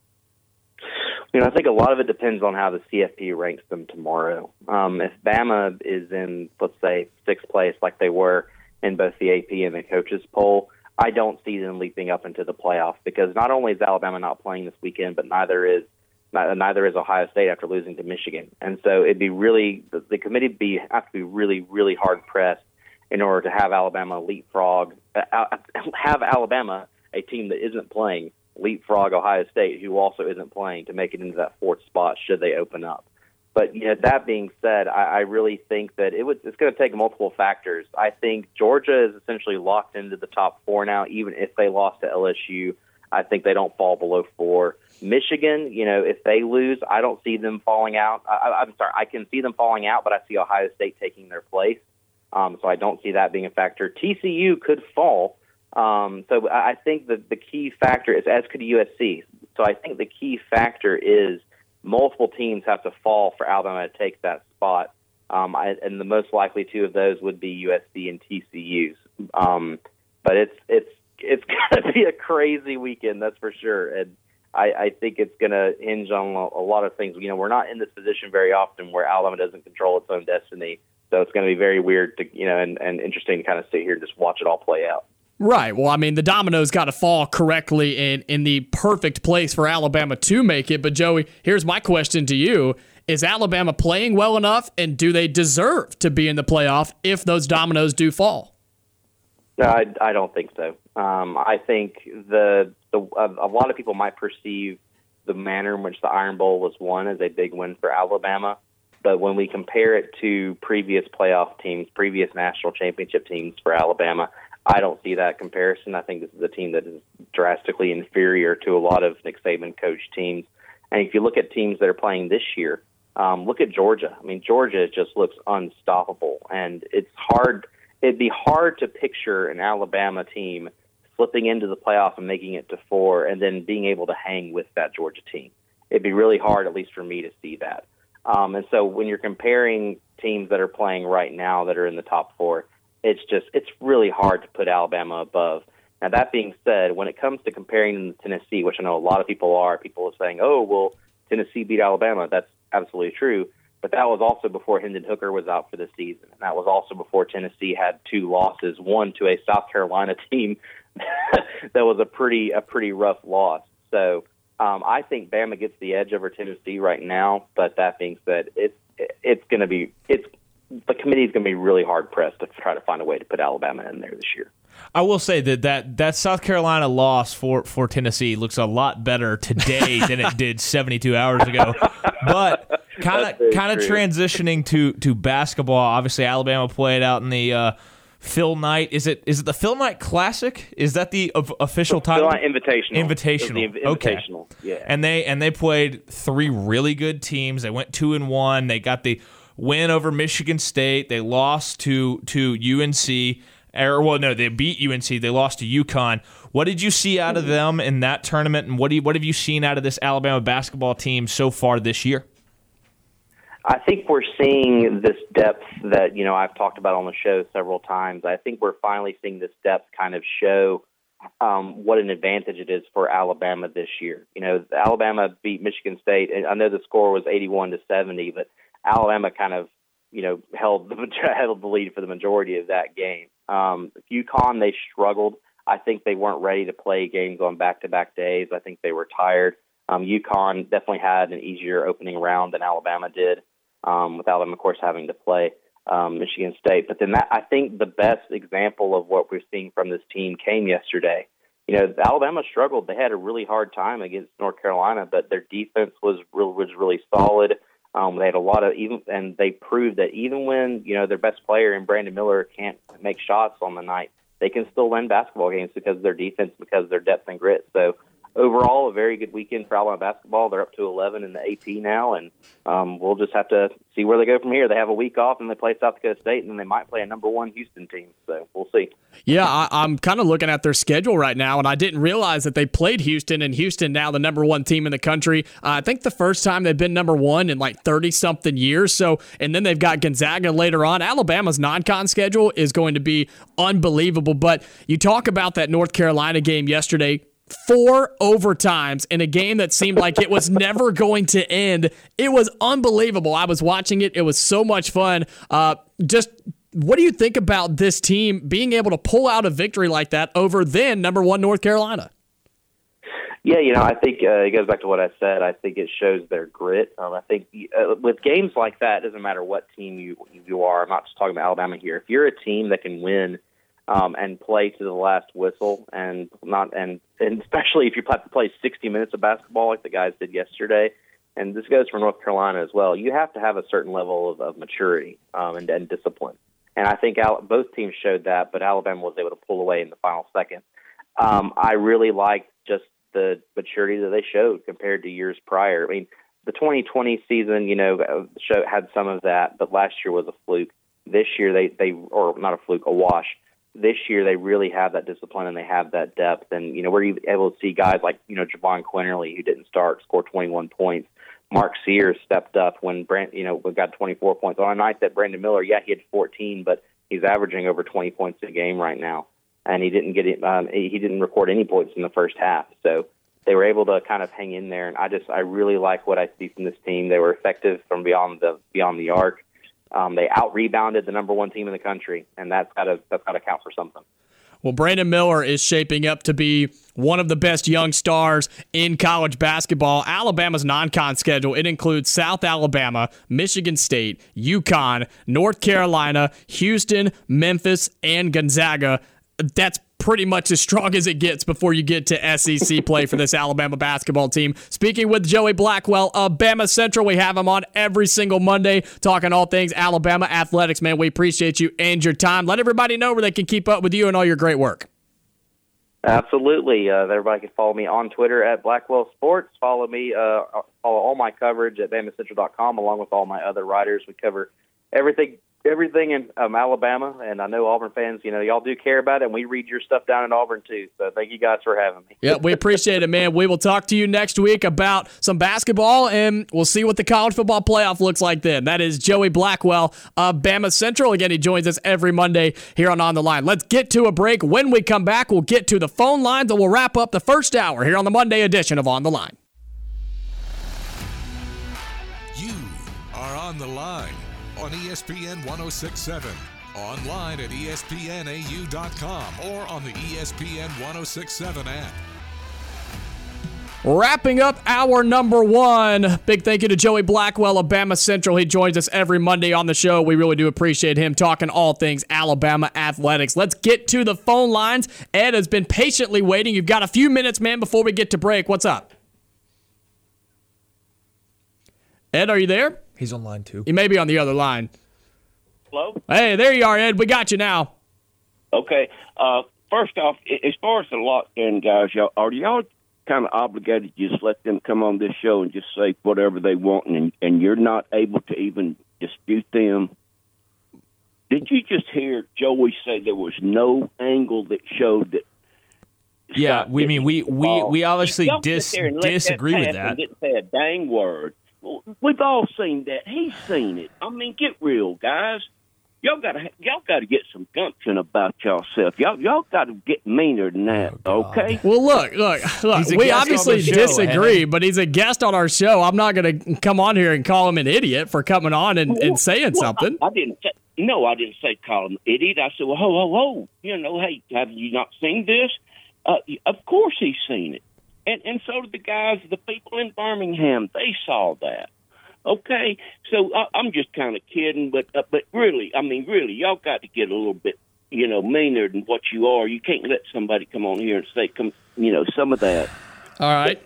Speaker 4: You know, I think a lot of it depends on how the C F P ranks them tomorrow. Um, if Bama is in, let's say, sixth place like they were in both the A P and the coaches poll, I don't see them leaping up into the playoffs, because not only is Alabama not playing this weekend, but neither is neither is Ohio State after losing to Michigan. And so it'd be really the, the committee would be have to be really, really hard pressed in order to have Alabama leapfrog uh, have Alabama, a team that isn't playing, leapfrog Ohio State, who also isn't playing, to make it into that fourth spot should they open up. But, you know, that being said, I, I really think that it would, it's going to take multiple factors. I think Georgia is essentially locked into the top four now, even if they lost to L S U. I think they don't fall below four. Michigan, you know, if they lose, I don't see them falling out. I, I'm sorry, I can see them falling out, but I see Ohio State taking their place. Um, so I don't see that being a factor. T C U could fall. Um, so I think that the key factor is, as could U S C. So I think the key factor is multiple teams have to fall for Alabama to take that spot. Um, I, and the most likely two of those would be U S C and T C U's. Um, but it's it's it's going to be a crazy weekend, that's for sure. And I, I think it's going to hinge on a lot of things. You know, we're not in this position very often where Alabama doesn't control its own destiny. So it's going to be very weird to, you know, and, and interesting to kind of sit here and just watch it all play out.
Speaker 2: Right. Well, I mean, the dominoes got to fall correctly in, in the perfect place for Alabama to make it. But, Joey, here's my question to you. Is Alabama playing well enough, and do they deserve to be in the playoff if those dominoes do fall?
Speaker 4: No, I, I don't think so. Um, I think the, the a, a lot of people might perceive the manner in which the Iron Bowl was won as a big win for Alabama. But when we compare it to previous playoff teams, previous national championship teams for Alabama, I don't see that comparison. I think this is a team that is drastically inferior to a lot of Nick Saban coached teams. And if you look at teams that are playing this year, um, look at Georgia. I mean, Georgia just looks unstoppable. And it's hard. It'd be hard to picture an Alabama team slipping into the playoff and making it to four and then being able to hang with that Georgia team. It'd be really hard, at least for me, to see that. Um, and so when you're comparing teams that are playing right now that are in the top four, it's just it's really hard to put Alabama above. Now, that being said, when it comes to comparing them to Tennessee, which I know a lot of people are, people are saying, oh, well, Tennessee beat Alabama. That's absolutely true. But that was also before Hendon Hooker was out for the season. And that was also before Tennessee had two losses, one to a South Carolina team that was a pretty a pretty rough loss. So um, I think Bama gets the edge over Tennessee right now. But that being said, it's it's going to be it's the committee is going to be really hard pressed to try to find a way to put Alabama in there this year.
Speaker 3: I will say that that, that South Carolina loss for, for Tennessee looks a lot better today than it did seventy-two hours ago. But kind of kind of transitioning to, to basketball. Obviously, Alabama played out in the uh, Phil Knight. Is it is it the Phil Knight Classic? Is that the of, official title?
Speaker 4: Phil Knight Invitational.
Speaker 3: Invitational.
Speaker 4: The
Speaker 3: okay.
Speaker 4: Invitational. Yeah.
Speaker 3: And they and they played three really good teams. They went two and one. They got the win over Michigan State. They lost to to U N C. Or, well, no, they beat U N C. They lost to UConn. What did you see out of them in that tournament, and what do you, what have you seen out of this Alabama basketball team so far this year?
Speaker 4: I think we're seeing this depth that, you know, I've talked about on the show several times. I think we're finally seeing this depth kind of show um, what an advantage it is for Alabama this year. You know, Alabama beat Michigan State, and I know the score was eighty-one to seventy, but Alabama kind of, you know, held the, held the lead for the majority of that game. Um, UConn, they struggled. I think they weren't ready to play games on back-to-back days. I think they were tired. Um, UConn definitely had an easier opening round than Alabama did, um, with Alabama, of course, having to play um, Michigan State. But then that, I think the best example of what we're seeing from this team came yesterday. You know, Alabama struggled. They had a really hard time against North Carolina, but their defense was real, was really solid. Um, they had a lot of even, and they proved that even when, you know, their best player in Brandon Miller can't make shots on the night, they can still win basketball games because of their defense, because of their depth and grit. So overall, a very good weekend for Alabama basketball. They're up to eleven in the A P now, and um, we'll just have to see where they go from here. They have a week off, and they play South Dakota State, and then they might play a number one Houston team. So we'll see.
Speaker 2: Yeah, I, I'm kind of looking at their schedule right now, and I didn't realize that they played Houston, and Houston now the number one team in the country. Uh, I think the first time they've been number one in like thirty-something years. So, and then they've got Gonzaga later on. Alabama's non-con schedule is going to be unbelievable. But you talk about that North Carolina game yesterday. Four overtimes in a game that seemed like it was never going to end. It was unbelievable. I was watching it. It was so much fun. Uh, just what do you think about this team being able to pull out a victory like that over then number one North Carolina?
Speaker 4: Yeah, you know, I think uh, it goes back to what I said. I think it shows their grit. Um, I think uh, with games like that, it doesn't matter what team you you are. I'm not just talking about Alabama here. If you're a team that can win Um, and play to the last whistle, and not and, and especially if you have to play sixty minutes of basketball like the guys did yesterday, and this goes for North Carolina as well, you have to have a certain level of, of maturity um, and, and discipline. And I think Al- both teams showed that, but Alabama was able to pull away in the final second. Um, I really liked just the maturity that they showed compared to years prior. I mean, the twenty twenty season, you know, show, had some of that, but last year was a fluke. This year, they, they or not a fluke, a wash. This year, they really have that discipline and they have that depth. And, you know, we're able to see guys like, you know, Javon Quinterly, who didn't start, score twenty-one points. Mark Sears stepped up when, Brand, you know, we got twenty-four points. On a night that Brandon Miller, yeah, he had fourteen, but he's averaging over twenty points a game right now. And he didn't get it, um, he didn't record any points in the first half. So they were able to kind of hang in there. And I just, I really like what I see from this team. They were effective from beyond the, beyond the arc. Um, they out-rebounded the number one team in the country, and that's got to that's got to count for something.
Speaker 2: Well, Brandon Miller is shaping up to be one of the best young stars in college basketball. Alabama's non-con schedule, it includes South Alabama, Michigan State, UConn, North Carolina, Houston, Memphis, and Gonzaga. That's pretty much as strong as it gets before you get to S E C play for this Alabama basketball team. Speaking with Joey Blackwell of Bama Central, we have him on every single Monday talking all things Alabama athletics. Man, we appreciate you and your time. Let everybody know where they can keep up with you and all your great work.
Speaker 4: Absolutely. Uh, everybody can follow me on Twitter at Blackwell Sports. Follow me, uh, follow all my coverage at Bama Central dot com along with all my other writers. We cover everything everything in um, Alabama, and I know Auburn fans, you know, y'all do care about it, and we read your stuff down in Auburn too, so thank you guys for having me.
Speaker 2: Yeah, we appreciate it, man. We will talk to you next week about some basketball, and we'll see what the college football playoff looks like then. That is Joey Blackwell of Bama Central. Again, he joins us every Monday here on On the Line. Let's get to a break. When we come back, we'll get to the phone lines, and we'll wrap up the first hour here on the Monday edition of On the Line.
Speaker 1: You are On the Line on E S P N one oh six point seven, online at E S P N A U dot com, or on the E S P N one oh six point seven app.
Speaker 2: Wrapping up hour number one, big thank you to Joey Blackwell of Bama Central. He joins us every Monday on the show. We really do appreciate him talking all things Alabama athletics. Let's get to the phone lines. Ed has been patiently waiting. You've got a few minutes, man, before we get to break. What's up? Ed, are you there?
Speaker 3: He's on line two.
Speaker 2: He may be on the other line.
Speaker 5: Hello?
Speaker 2: Hey, there you are, Ed. We got you now.
Speaker 5: Okay. Uh, first off, as far as the lockdown guys, y'all, are y'all kind of obligated to just let them come on this show and just say whatever they want, and, and you're not able to even dispute them? Did you just hear Joey say there was no angle that showed that?
Speaker 3: Yeah,
Speaker 5: Scott
Speaker 3: we mean we we, we obviously
Speaker 5: Y'all
Speaker 3: dis,
Speaker 5: sit there and let
Speaker 3: disagree
Speaker 5: that
Speaker 3: with
Speaker 5: pass
Speaker 3: that.
Speaker 5: and didn't say a dang word. We've all seen that. He's seen it. I mean, get real, guys. Y'all got to y'all got to get some gumption about yourself. Y'all y'all got to get meaner than that.
Speaker 3: Oh,
Speaker 5: okay.
Speaker 2: Well, look, look, look.
Speaker 3: He's a
Speaker 2: We
Speaker 3: guest on
Speaker 2: obviously
Speaker 3: the show,
Speaker 2: disagree,
Speaker 3: Ed.
Speaker 2: but he's a guest on our show. I'm not going to come on here and call him an idiot for coming on and, and saying
Speaker 5: Well,
Speaker 2: something.
Speaker 5: I, I didn't say no. I didn't say call him idiot. I said, well, ho, ho, ho. You know, hey, have you not seen this? Uh, of course, he's seen it, and and so did the guys, the people in Birmingham. They saw that. Okay, so I, I'm just kind of kidding, but uh, but really, I mean, really, y'all got to get a little bit, you know, meaner than what you are. You can't let somebody come on here and say, come, you know, some of that.
Speaker 2: All right.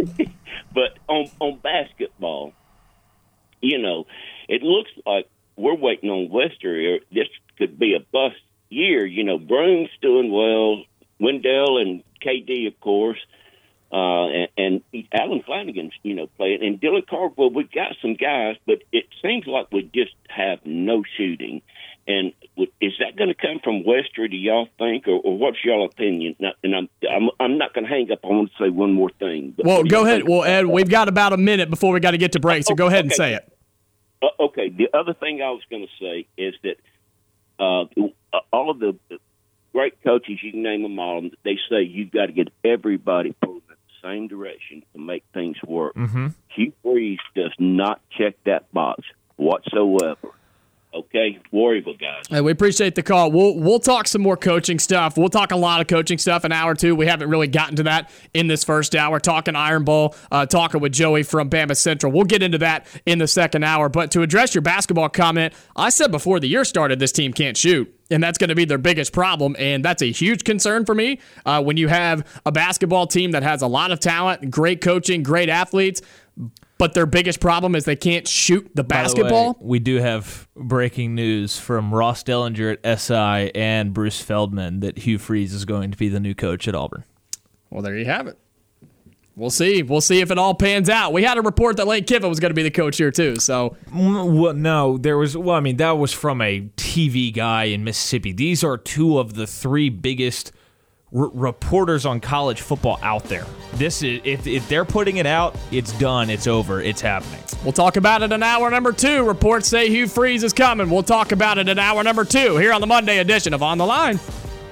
Speaker 5: But on on basketball, you know, it looks like we're waiting on Wester. This could be a bust year. You know, Broom's doing well, Wendell and K D, of course. Uh, and, and Alan Flanagan's, you know, playing. And Dylan Cardwell, we've got some guys, but it seems like we just have no shooting. And is that going to come from Wester, do y'all think, or, or what's y'all opinion? Now, and I'm I'm, I'm not going to hang up. I want to say one more thing. But
Speaker 2: Well, go ahead. Well, Ed, we've got about a minute before we got to get to break, so go ahead and
Speaker 5: Okay.
Speaker 2: say it.
Speaker 5: Uh, okay. The other thing I was going to say is that uh, all of the great coaches, you can name them all, they say you've got to get everybody pulling in the same direction to make things work.
Speaker 3: Mm-hmm.
Speaker 5: Hugh Freeze does not check that box whatsoever. Okay, Warriorville guys.
Speaker 2: Hey, we appreciate the call. We'll we'll talk some more coaching stuff. We'll talk a lot of coaching stuff in hour two. We haven't really gotten to that in this first hour. Talking Iron Bowl, uh, talking with Joey from Bama Central. We'll get into that in the second hour. But to address your basketball comment, I said before the year started, this team can't shoot. And that's going to be their biggest problem, and that's a huge concern for me. Uh, when you have a basketball team that has a lot of talent, great coaching, great athletes, but their biggest problem is they can't shoot the basketball.
Speaker 3: By the way, we do have breaking news from Ross Dellinger at S I and Bruce Feldman that Hugh Freeze is going to be the new coach at Auburn.
Speaker 2: Well, there you have it. We'll see. We'll see if it all pans out. We had a report that Lane Kiffin was going to be the coach here too. So,
Speaker 3: well, no, there was. Well, I mean, that was from a T V guy in Mississippi. These are two of the three biggest r- reporters on college football out there. This is if, if they're putting it out, it's done. It's over. It's happening.
Speaker 2: We'll talk about it in hour number two. Reports say Hugh Freeze is coming. We'll talk about it in hour number two here on the Monday edition of On the Line.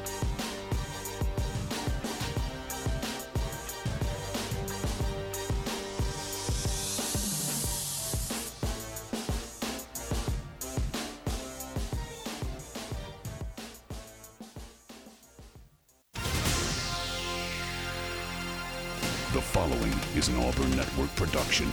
Speaker 6: The following is an Auburn Network production.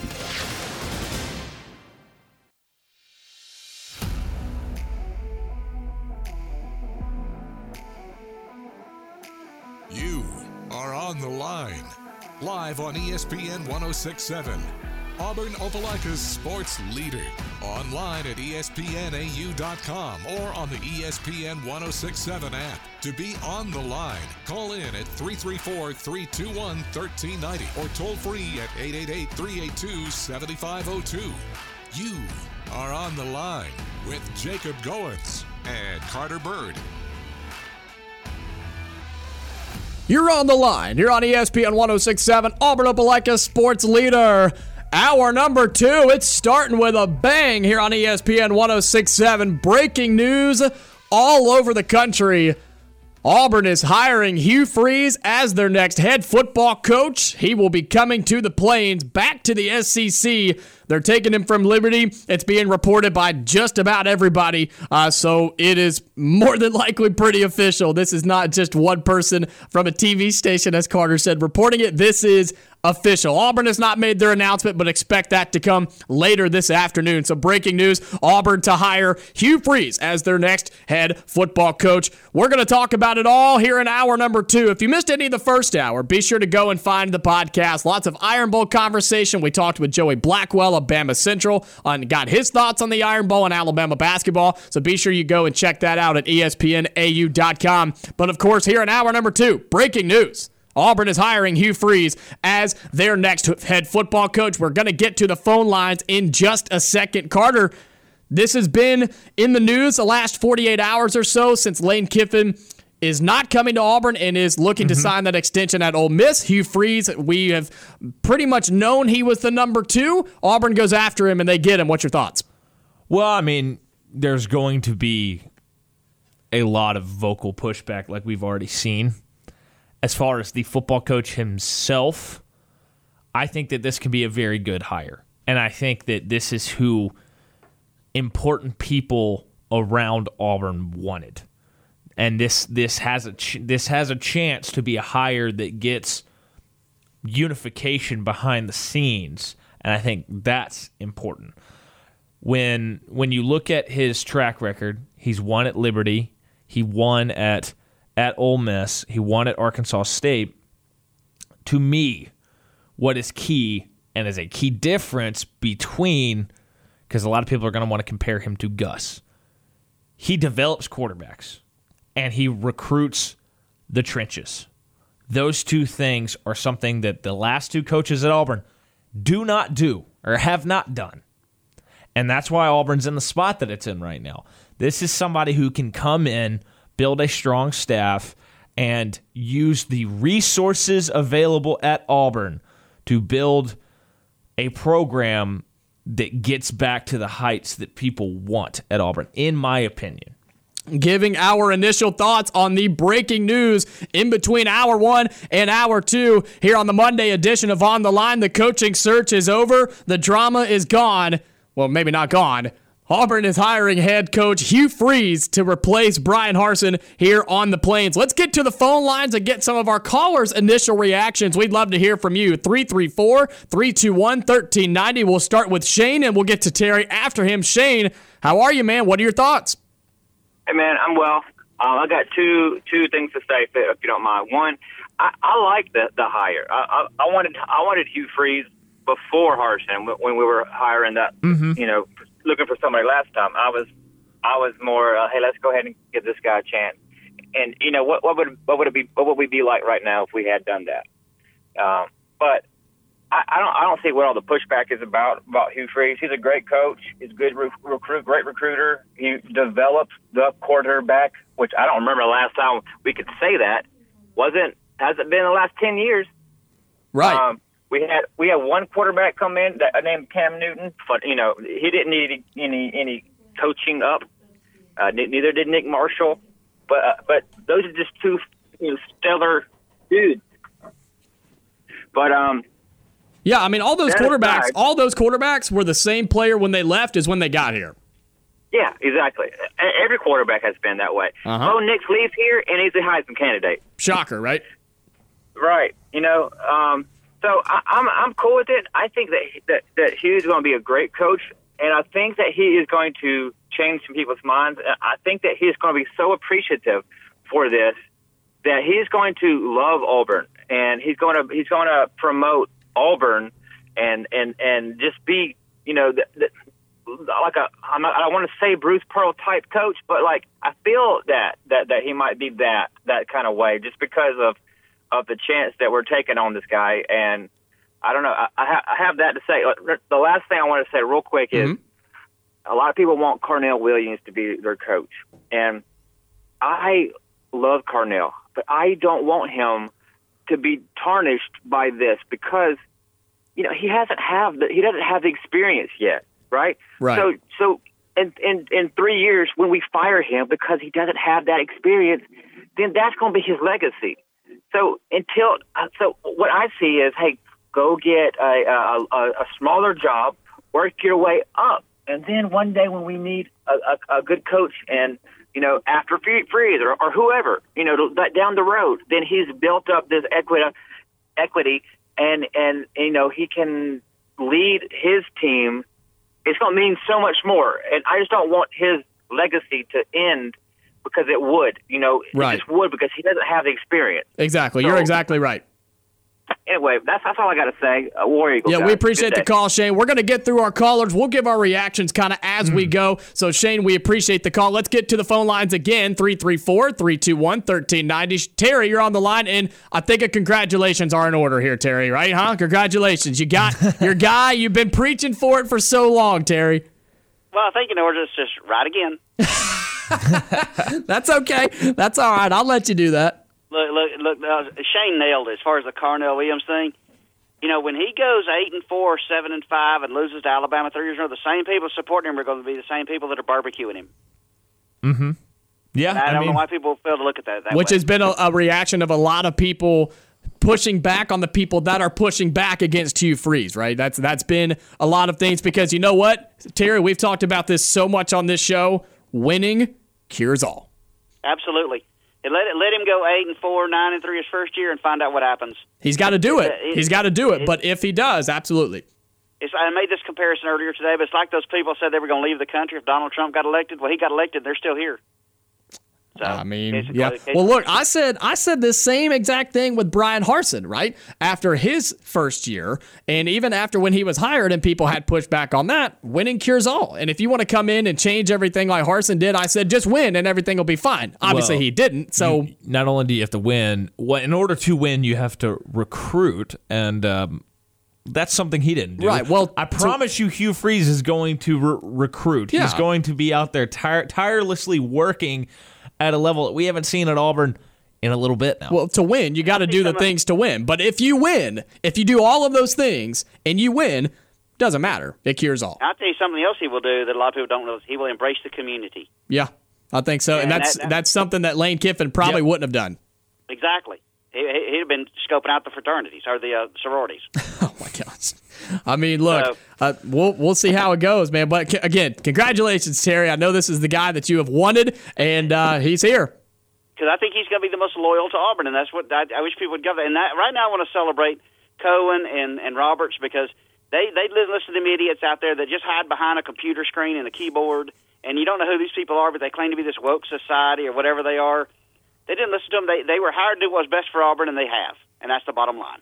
Speaker 1: You are on the line. Live on E S P N one oh six point seven. Auburn Opelika's sports leader. Online at E S P N A U dot com or on the E S P N one oh six point seven app. To be on the line, call in at three three four, three two one, one three nine zero or toll free at eight eight eight, three eight two, seven five zero two. You are on the line with Jacob Goins and Carter Bird.
Speaker 2: You're on the line. You're on E S P N one oh six point seven, Auburn Opelika sports leader. Hour number two, it's starting with a bang here on E S P N one oh six point seven. Breaking news all over the country. Auburn is hiring Hugh Freeze as their next head football coach. He will be coming to the Plains, back to the S E C. They're taking him from Liberty. It's being reported by just about everybody, uh, so it is more than likely pretty official. This is not just one person from a T V station, as Carter said, reporting it. This is official. Auburn has not made their announcement, but expect that to come later this afternoon. So breaking news, Auburn to hire Hugh Freeze as their next head football coach. We're going to talk about it all here in hour number two. If you missed any of the first hour, be sure to go and find the podcast. Lots of Iron Bowl conversation. We talked with Joey Blackwell, Alabama Central, on got his thoughts on the Iron Bowl and Alabama basketball. So be sure you go and check that out at E S P N A U dot com. But of course, here in hour number two, breaking news. Auburn is hiring Hugh Freeze as their next head football coach. We're going to get to the phone lines in just a second. Carter, this has been in the news the last forty-eight hours or so since Lane Kiffin is not coming to Auburn and is looking mm-hmm. to sign that extension at Ole Miss. Hugh Freeze, we have pretty much known he was the number two. Auburn goes after him and they get him. What's your thoughts?
Speaker 3: Well, I mean, there's going to be a lot of vocal pushback like we've already seen. As far as the football coach himself, I think that this can be a very good hire. And I think that this is who important people around Auburn wanted. And this this has a ch- this has a chance to be a hire that gets unification behind the scenes, and I think that's important. When when you look at his track record, he's won at Liberty, he won at at Ole Miss, he won at Arkansas State. To me, what is key and is a key difference between, because a lot of people are going to want to compare him to Gus, he develops quarterbacks and he recruits the trenches. Those two things are something that the last two coaches at Auburn do not do or have not done. And that's why Auburn's in the spot that it's in right now. This is somebody who can come in, build a strong staff, and use the resources available at Auburn to build a program that gets back to the heights that people want at Auburn, in my opinion.
Speaker 2: Giving our initial thoughts on the breaking news in between hour one and hour two here on the Monday edition of On the Line. The coaching search is over. The drama is gone. Well, maybe not gone. Auburn is hiring head coach Hugh Freeze to replace Brian Harsin here on the Plains. Let's get to the phone lines and get some of our callers' initial reactions. We'd love to hear from you. three three four, three two one, one three nine zero. We'll start with Shane, and we'll get to Terry after him. Shane, how are you, man? What are your thoughts?
Speaker 7: Hey, man, I'm well. Um, I got two two things to say, if, if you don't mind. One, I, I like the the hire. I, I, I wanted I wanted Hugh Freeze before Harsin when we were hiring that, mm-hmm. you know, looking for somebody last time. I was I was more, uh, hey, let's go ahead and give this guy a chance. And you know, what what would what would it be? What would we be like right now if we had done that? Um, but I, I don't I don't see what all the pushback is about about Hugh Freeze. He's a great coach. He's a good re- recruit, great recruiter. He developed the quarterback, which I don't remember the last time we could say that. Wasn't hasn't been the last ten years.
Speaker 2: Right.
Speaker 7: Um, we had we had one quarterback come in that, named Cam Newton, but you know he didn't need any any coaching up. Uh, neither did Nick Marshall. But uh, but those are just two you know, stellar dudes. But um.
Speaker 2: Yeah, I mean, all those
Speaker 7: That
Speaker 2: quarterbacks,
Speaker 7: aside-
Speaker 2: all those quarterbacks were the same player when they left as when they got here.
Speaker 7: Yeah, exactly. E- Every quarterback has been that way.
Speaker 2: Uh-huh.
Speaker 7: Oh, Nick leaves here, and he's a Heisman candidate.
Speaker 2: Shocker, right?
Speaker 7: Right. You know, um, so I, I'm I'm cool with it. I think that that, that Hugh's going to be a great coach, and I think that he is going to change some people's minds. I think that he's going to be so appreciative for this that he's going to love Auburn, and he's going to he's going to promote Auburn, and and and just be, you know, the, the, like a I'm not, I don't want to say Bruce Pearl type coach, but like I feel that that that he might be that that kind of way, just because of of the chance that we're taking on this guy. And I don't know, I, I, ha- I have that to say. The last thing I want to say real quick is mm-hmm. a lot of people want Carnell Williams to be their coach, and I love Carnell, but I don't want him to be tarnished by this, because you know he hasn't have the he doesn't have the experience yet, right?
Speaker 2: Right.
Speaker 7: So so in in in three years when we fire him because he doesn't have that experience, then that's going to be his legacy. So until so what I see is, hey, go get a a, a, a smaller job, work your way up, and then one day when we need a, a, a good coach, and you know, after Freeze or, or whoever, you know, down the road, then he's built up this equity, equity, and and you know he can lead his team. It's going to mean so much more, and I just don't want his legacy to end, because it would, you know,
Speaker 2: right.
Speaker 7: it just would, because he doesn't have the experience.
Speaker 2: Exactly,
Speaker 7: so,
Speaker 2: you're exactly right.
Speaker 7: Anyway, that's that's all I got to say. Uh, War Eagle.
Speaker 2: Yeah,
Speaker 7: guys.
Speaker 2: we appreciate the call, Shane. We're going to get through our callers. We'll give our reactions kind of as mm. we go. So, Shane, we appreciate the call. Let's get to the phone lines again, three three four, three two one, one three nine zero. Terry, you're on the line, and I think a congratulations are in order here, Terry, right, huh? Congratulations. You got your guy. You've been preaching for it for so long, Terry.
Speaker 8: Well, I think in order to just right again.
Speaker 2: That's okay. That's all right. I'll let you do that.
Speaker 8: Look, look, look. Uh, Shane nailed it as far as the Carnell Williams thing. You know, when he goes eight and four, seven and five, and loses to Alabama three years in a row, the same people supporting him are going to be the same people that are barbecuing him.
Speaker 3: Mm-hmm. Yeah,
Speaker 8: and I,
Speaker 3: I
Speaker 8: don't
Speaker 3: mean,
Speaker 8: know why people fail to look at that. that
Speaker 2: which
Speaker 8: way.
Speaker 2: has been a, a reaction of a lot of people pushing back on the people that are pushing back against Hugh Freeze, right? That's that's been a lot of things, because you know what, Terry, we've talked about this so much on this show. Winning cures all.
Speaker 8: Absolutely. And let it, let him go eight and four, nine and three his first year, and find out what happens.
Speaker 2: He's got to do it.
Speaker 8: it
Speaker 2: He's got to do it.
Speaker 8: it
Speaker 2: but if he does, absolutely.
Speaker 8: It's, I made this comparison earlier today, but it's like those people said they were going to leave the country if Donald Trump got elected. Well, he got elected. They're still here. So,
Speaker 2: I mean,
Speaker 8: case,
Speaker 2: yeah.
Speaker 8: case,
Speaker 2: Well, look, I said I said this same exact thing with Brian Harsin, right? After his first year, and even after when he was hired, and people had pushback on that, winning cures all. And if you want to come in and change everything like Harsin did, I said just win and everything will be fine. Obviously,
Speaker 3: well,
Speaker 2: he didn't. So
Speaker 3: you, not only do you have to win, what in order to win, you have to recruit, and um, that's something he didn't do.
Speaker 2: Right. Well,
Speaker 3: I promise
Speaker 2: so,
Speaker 3: you, Hugh Freeze is going to re- recruit.
Speaker 2: Yeah.
Speaker 3: He's going to be out there tire- tirelessly working at a level that we haven't seen at Auburn in a little bit now.
Speaker 2: Well, to win, you got to do the things to win. But if you win, if you do all of those things and you win, doesn't matter. It cures all.
Speaker 8: I'll tell you something else he will do that a lot of people don't know. He will embrace the community.
Speaker 2: Yeah, I think so. And, and that's that, that, that's something that Lane Kiffin probably yep. wouldn't have done.
Speaker 8: Exactly. He, he'd have been scoping out the fraternities or the uh, sororities.
Speaker 2: Oh, my gosh. I mean, look, so, uh, we'll we'll see how it goes, man. But, c- again, congratulations, Terry. I know this is the guy that you have wanted, and uh, he's here.
Speaker 8: Because I think he's going to be the most loyal to Auburn, and that's what I, I wish people would go there. And that, right now I want to celebrate Cohen and, and Roberts, because they, they listen to them idiots out there that just hide behind a computer screen and a keyboard, and you don't know who these people are, but they claim to be this woke society or whatever they are. They didn't listen to them. They they were hired to do what's best for Auburn, and they have, and that's the bottom line.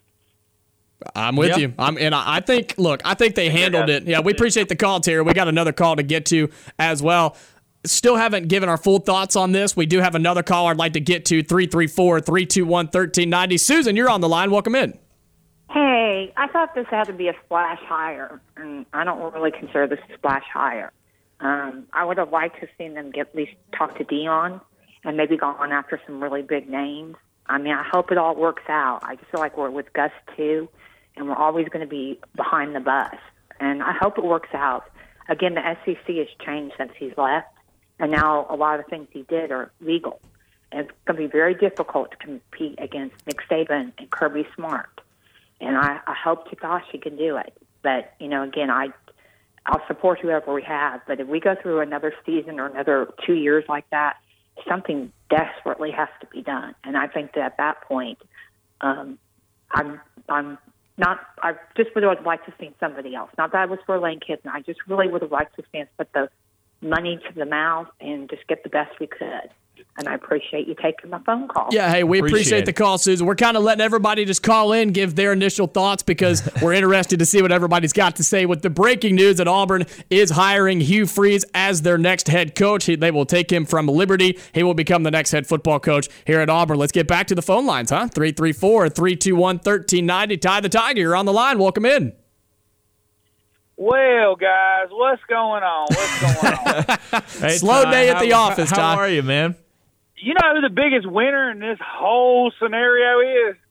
Speaker 2: I'm with yeah. you. I'm, and I think, look, I think they handled it. Yeah, we appreciate the call, Terry. We got another call to get to as well. Still haven't given our full thoughts on this. We do have another call I'd like to get to, three three four, three two one, one three nine zero. Susan, you're on the line. Welcome in.
Speaker 9: Hey, I thought this had to be a splash hire, and I don't really consider this a splash hire. Um, I would have liked to have seen them get at least talk to Dion and maybe gone after some really big names. I mean, I hope it all works out. I just feel like we're with Gus too, and we're always going to be behind the bus. And I hope it works out. Again, the S E C has changed since he's left, and now a lot of the things he did are legal. And it's going to be very difficult to compete against Nick Saban and Kirby Smart. And I, I hope to gosh he can do it. But, you know, again, I, I'll support whoever we have. But if we go through another season or another two years like that, something desperately has to be done. And I think that at that point, um, I'm I'm not. I just would have liked to see somebody else. Not that I was for Lane Kiffin. I just really would have liked to see us put the money to the mouth and just get the best we could. And I appreciate you taking my phone call.
Speaker 2: Yeah, hey, we appreciate,
Speaker 3: Appreciate
Speaker 2: the
Speaker 3: it.
Speaker 2: call, Susan. We're kind of letting everybody just call in, give their initial thoughts because we're interested to see what everybody's got to say with the breaking news that Auburn is hiring Hugh Freeze as their next head coach. He, they will take him from Liberty. He will become the next head football coach here at Auburn. Let's get back to the phone lines, huh? three three four, three two one, one three nine zero. Ty the Tiger, you're on the line. Welcome in.
Speaker 10: Well, guys, what's going on? What's going on?
Speaker 3: Hey,
Speaker 2: Slow
Speaker 3: Ty,
Speaker 2: day at
Speaker 3: how-
Speaker 2: the office,
Speaker 3: How
Speaker 2: Ty.
Speaker 3: are you, man?
Speaker 10: You know who the biggest winner in this whole scenario is?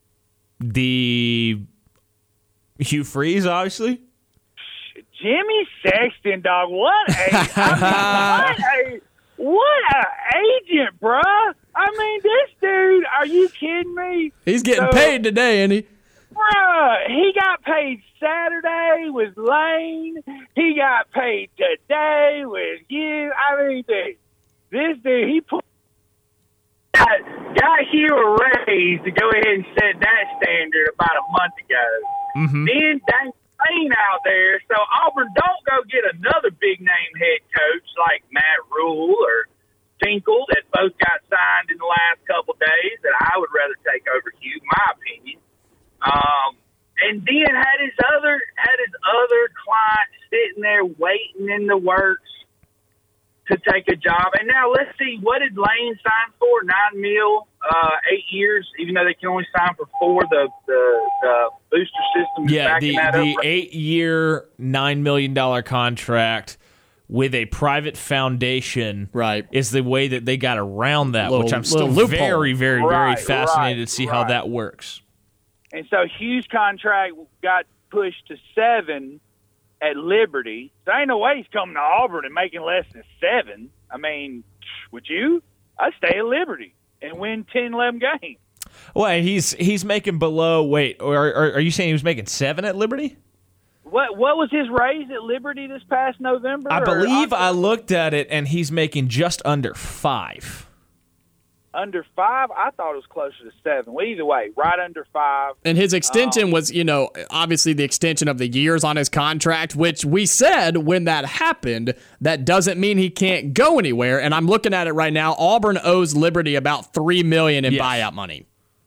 Speaker 3: The Hugh Freeze, obviously.
Speaker 10: Jimmy Sexton, dog. What a, I mean, what a, what a agent, bruh. I mean, this dude, are you kidding me?
Speaker 2: He's getting
Speaker 10: So-
Speaker 2: paid today, ain't he?
Speaker 10: Bruh, he got paid Saturday with Lane. He got paid today with you. I mean, dude, this dude, he put got, got Hugh a raise to go ahead and set that standard about a month ago.
Speaker 3: Mm-hmm.
Speaker 10: Then dang Lane out there, so Auburn don't go get another big name head coach like Matt Rule or Finkel that both got signed in the last couple days that I would rather take over Hugh, my opinion. Um, and then had his other had his other client sitting there waiting in the works to take a job. And now let's see, what did Lane sign for? Nine mil, uh, eight years, even though they can only sign for four. The the, the booster system is
Speaker 3: Yeah,
Speaker 10: backing
Speaker 3: the,
Speaker 10: that
Speaker 3: the
Speaker 10: up.
Speaker 3: eight-year, nine million dollars contract with a private foundation
Speaker 2: Right.
Speaker 3: is the way that they got around that,
Speaker 2: Little-
Speaker 3: which I'm still
Speaker 2: little loophole.
Speaker 3: very, very,
Speaker 10: Right,
Speaker 3: very fascinated
Speaker 10: right,
Speaker 3: to see how
Speaker 10: right.
Speaker 3: that works.
Speaker 10: And so Hugh's contract got pushed to seven at Liberty. So ain't no way he's coming to Auburn and making less than seven. I mean, would you? I'd stay at Liberty and win ten, eleven games.
Speaker 3: Well, he's he's making below. Wait, or are, are you saying he was making seven at Liberty?
Speaker 10: What what was his raise at Liberty this past November?
Speaker 3: I
Speaker 10: or
Speaker 3: believe I
Speaker 10: October?
Speaker 3: looked at it, and he's making just under five.
Speaker 10: Under five? I thought it was closer to seven. Well, either way, right under five.
Speaker 2: And his extension
Speaker 10: Um,
Speaker 2: was, you know, obviously the extension of the years on his contract, which we said when that happened, that doesn't mean he can't go anywhere. And I'm looking at it right now. Auburn owes Liberty about three million dollars in
Speaker 3: Yes.
Speaker 2: buyout money.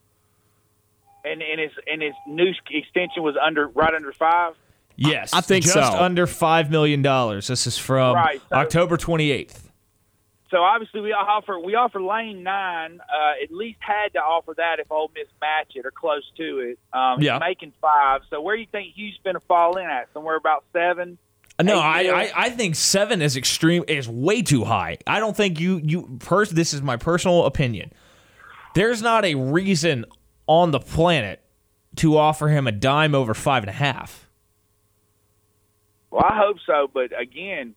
Speaker 10: And, and his and his new extension was under right under five.
Speaker 3: Yes,
Speaker 2: I think
Speaker 3: just
Speaker 2: so.
Speaker 3: under five million dollars. This is from
Speaker 10: Right, so-
Speaker 3: October twenty-eighth.
Speaker 10: So obviously we offer we offer Lane nine. Uh, at least had to offer that if Ole Miss match it or close to it. Um, he's
Speaker 3: Yeah.
Speaker 10: making five. So where do you think Hugh's going to fall in at? Somewhere about seven.
Speaker 3: No,
Speaker 10: Eight
Speaker 3: I,
Speaker 10: mil?
Speaker 3: I, I think seven is extreme is way too high. I don't think you you pers- this is my personal opinion. There's not a reason on the planet to offer him a dime over five and a half.
Speaker 10: Well, I hope so, but again,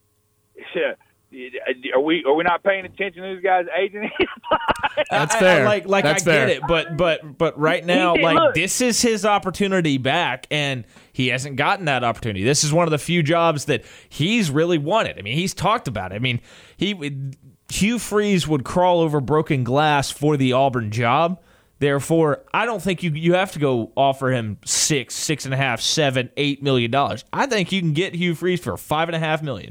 Speaker 10: are we are we not paying attention to this guy's agent?
Speaker 2: That's
Speaker 3: I- I-
Speaker 2: fair.
Speaker 3: like like
Speaker 2: That's
Speaker 3: I get
Speaker 2: fair.
Speaker 3: it, but but but right now,
Speaker 10: He did-
Speaker 3: like
Speaker 10: look.
Speaker 3: this is his opportunity back, and he hasn't gotten that opportunity. This is one of the few jobs that he's really wanted. I mean, he's talked about it. I mean, he would- Hugh Freeze would crawl over broken glass for the Auburn job. Therefore, I don't think you you have to go offer him six, six and a half, seven, eight million dollars. I think you can get Hugh Freeze for five and a half million.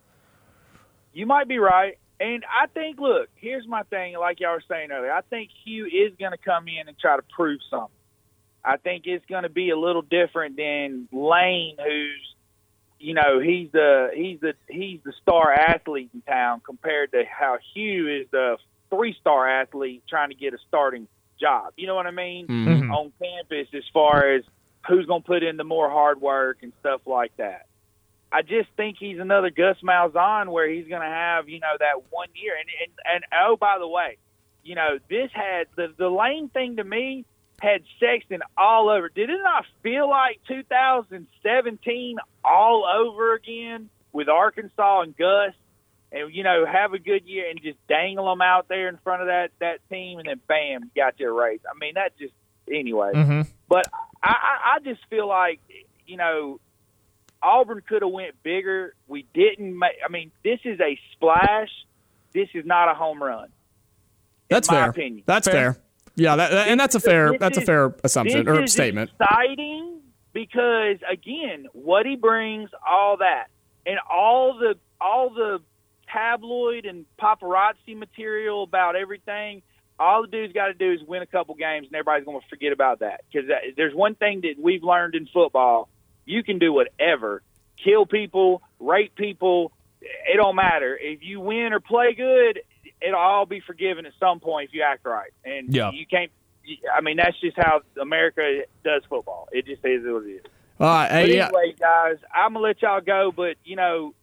Speaker 10: You might be right. And I think, look, here's my thing, like y'all were saying earlier. I think Hugh is going to come in and try to prove something. I think it's going to be a little different than Lane, who's, you know, he's the he's the he's the star athlete in town compared to how Hugh is the three-star athlete trying to get a starting job. You know what I mean?
Speaker 2: Mhm.
Speaker 10: On campus, as far as who's going to put in the more hard work and stuff like that. I just think he's another Gus Malzahn where he's going to have, you know, that one year. And, and, and oh, by the way, you know, this had the, the Lane thing to me had Sexton all over. Did it not feel like two thousand seventeen all over again with Arkansas and Gus? And, you know, have a good year and just dangle them out there in front of that, that team, and then, bam, got you a race. I mean, that just – anyway.
Speaker 3: Mm-hmm.
Speaker 10: But I, I, I just feel like, you know, Auburn could have went bigger. We didn't make – I mean, this is a splash. This is not a home run.
Speaker 2: That's
Speaker 10: in my
Speaker 2: fair.
Speaker 10: opinion.
Speaker 2: That's fair. fair. Yeah, that, that, and that's a fair
Speaker 10: this
Speaker 2: that's
Speaker 10: is,
Speaker 2: a fair assumption
Speaker 10: this
Speaker 2: or
Speaker 10: is
Speaker 2: statement.
Speaker 10: Exciting because, again, what he brings, all that, and all the all the – tabloid and paparazzi material about everything, all the dude's got to do is win a couple games, and everybody's going to forget about that. Because there's one thing that we've learned in football: you can do whatever, kill people, rape people, it don't matter. If you win or play good, it'll all be forgiven at some point if you act right. And
Speaker 3: yeah.
Speaker 10: you can't. I mean, that's just how America does football. It just is what it is.
Speaker 2: All right, hey,
Speaker 10: but
Speaker 2: yeah.
Speaker 10: anyway, guys, I'm gonna let y'all go, but you know.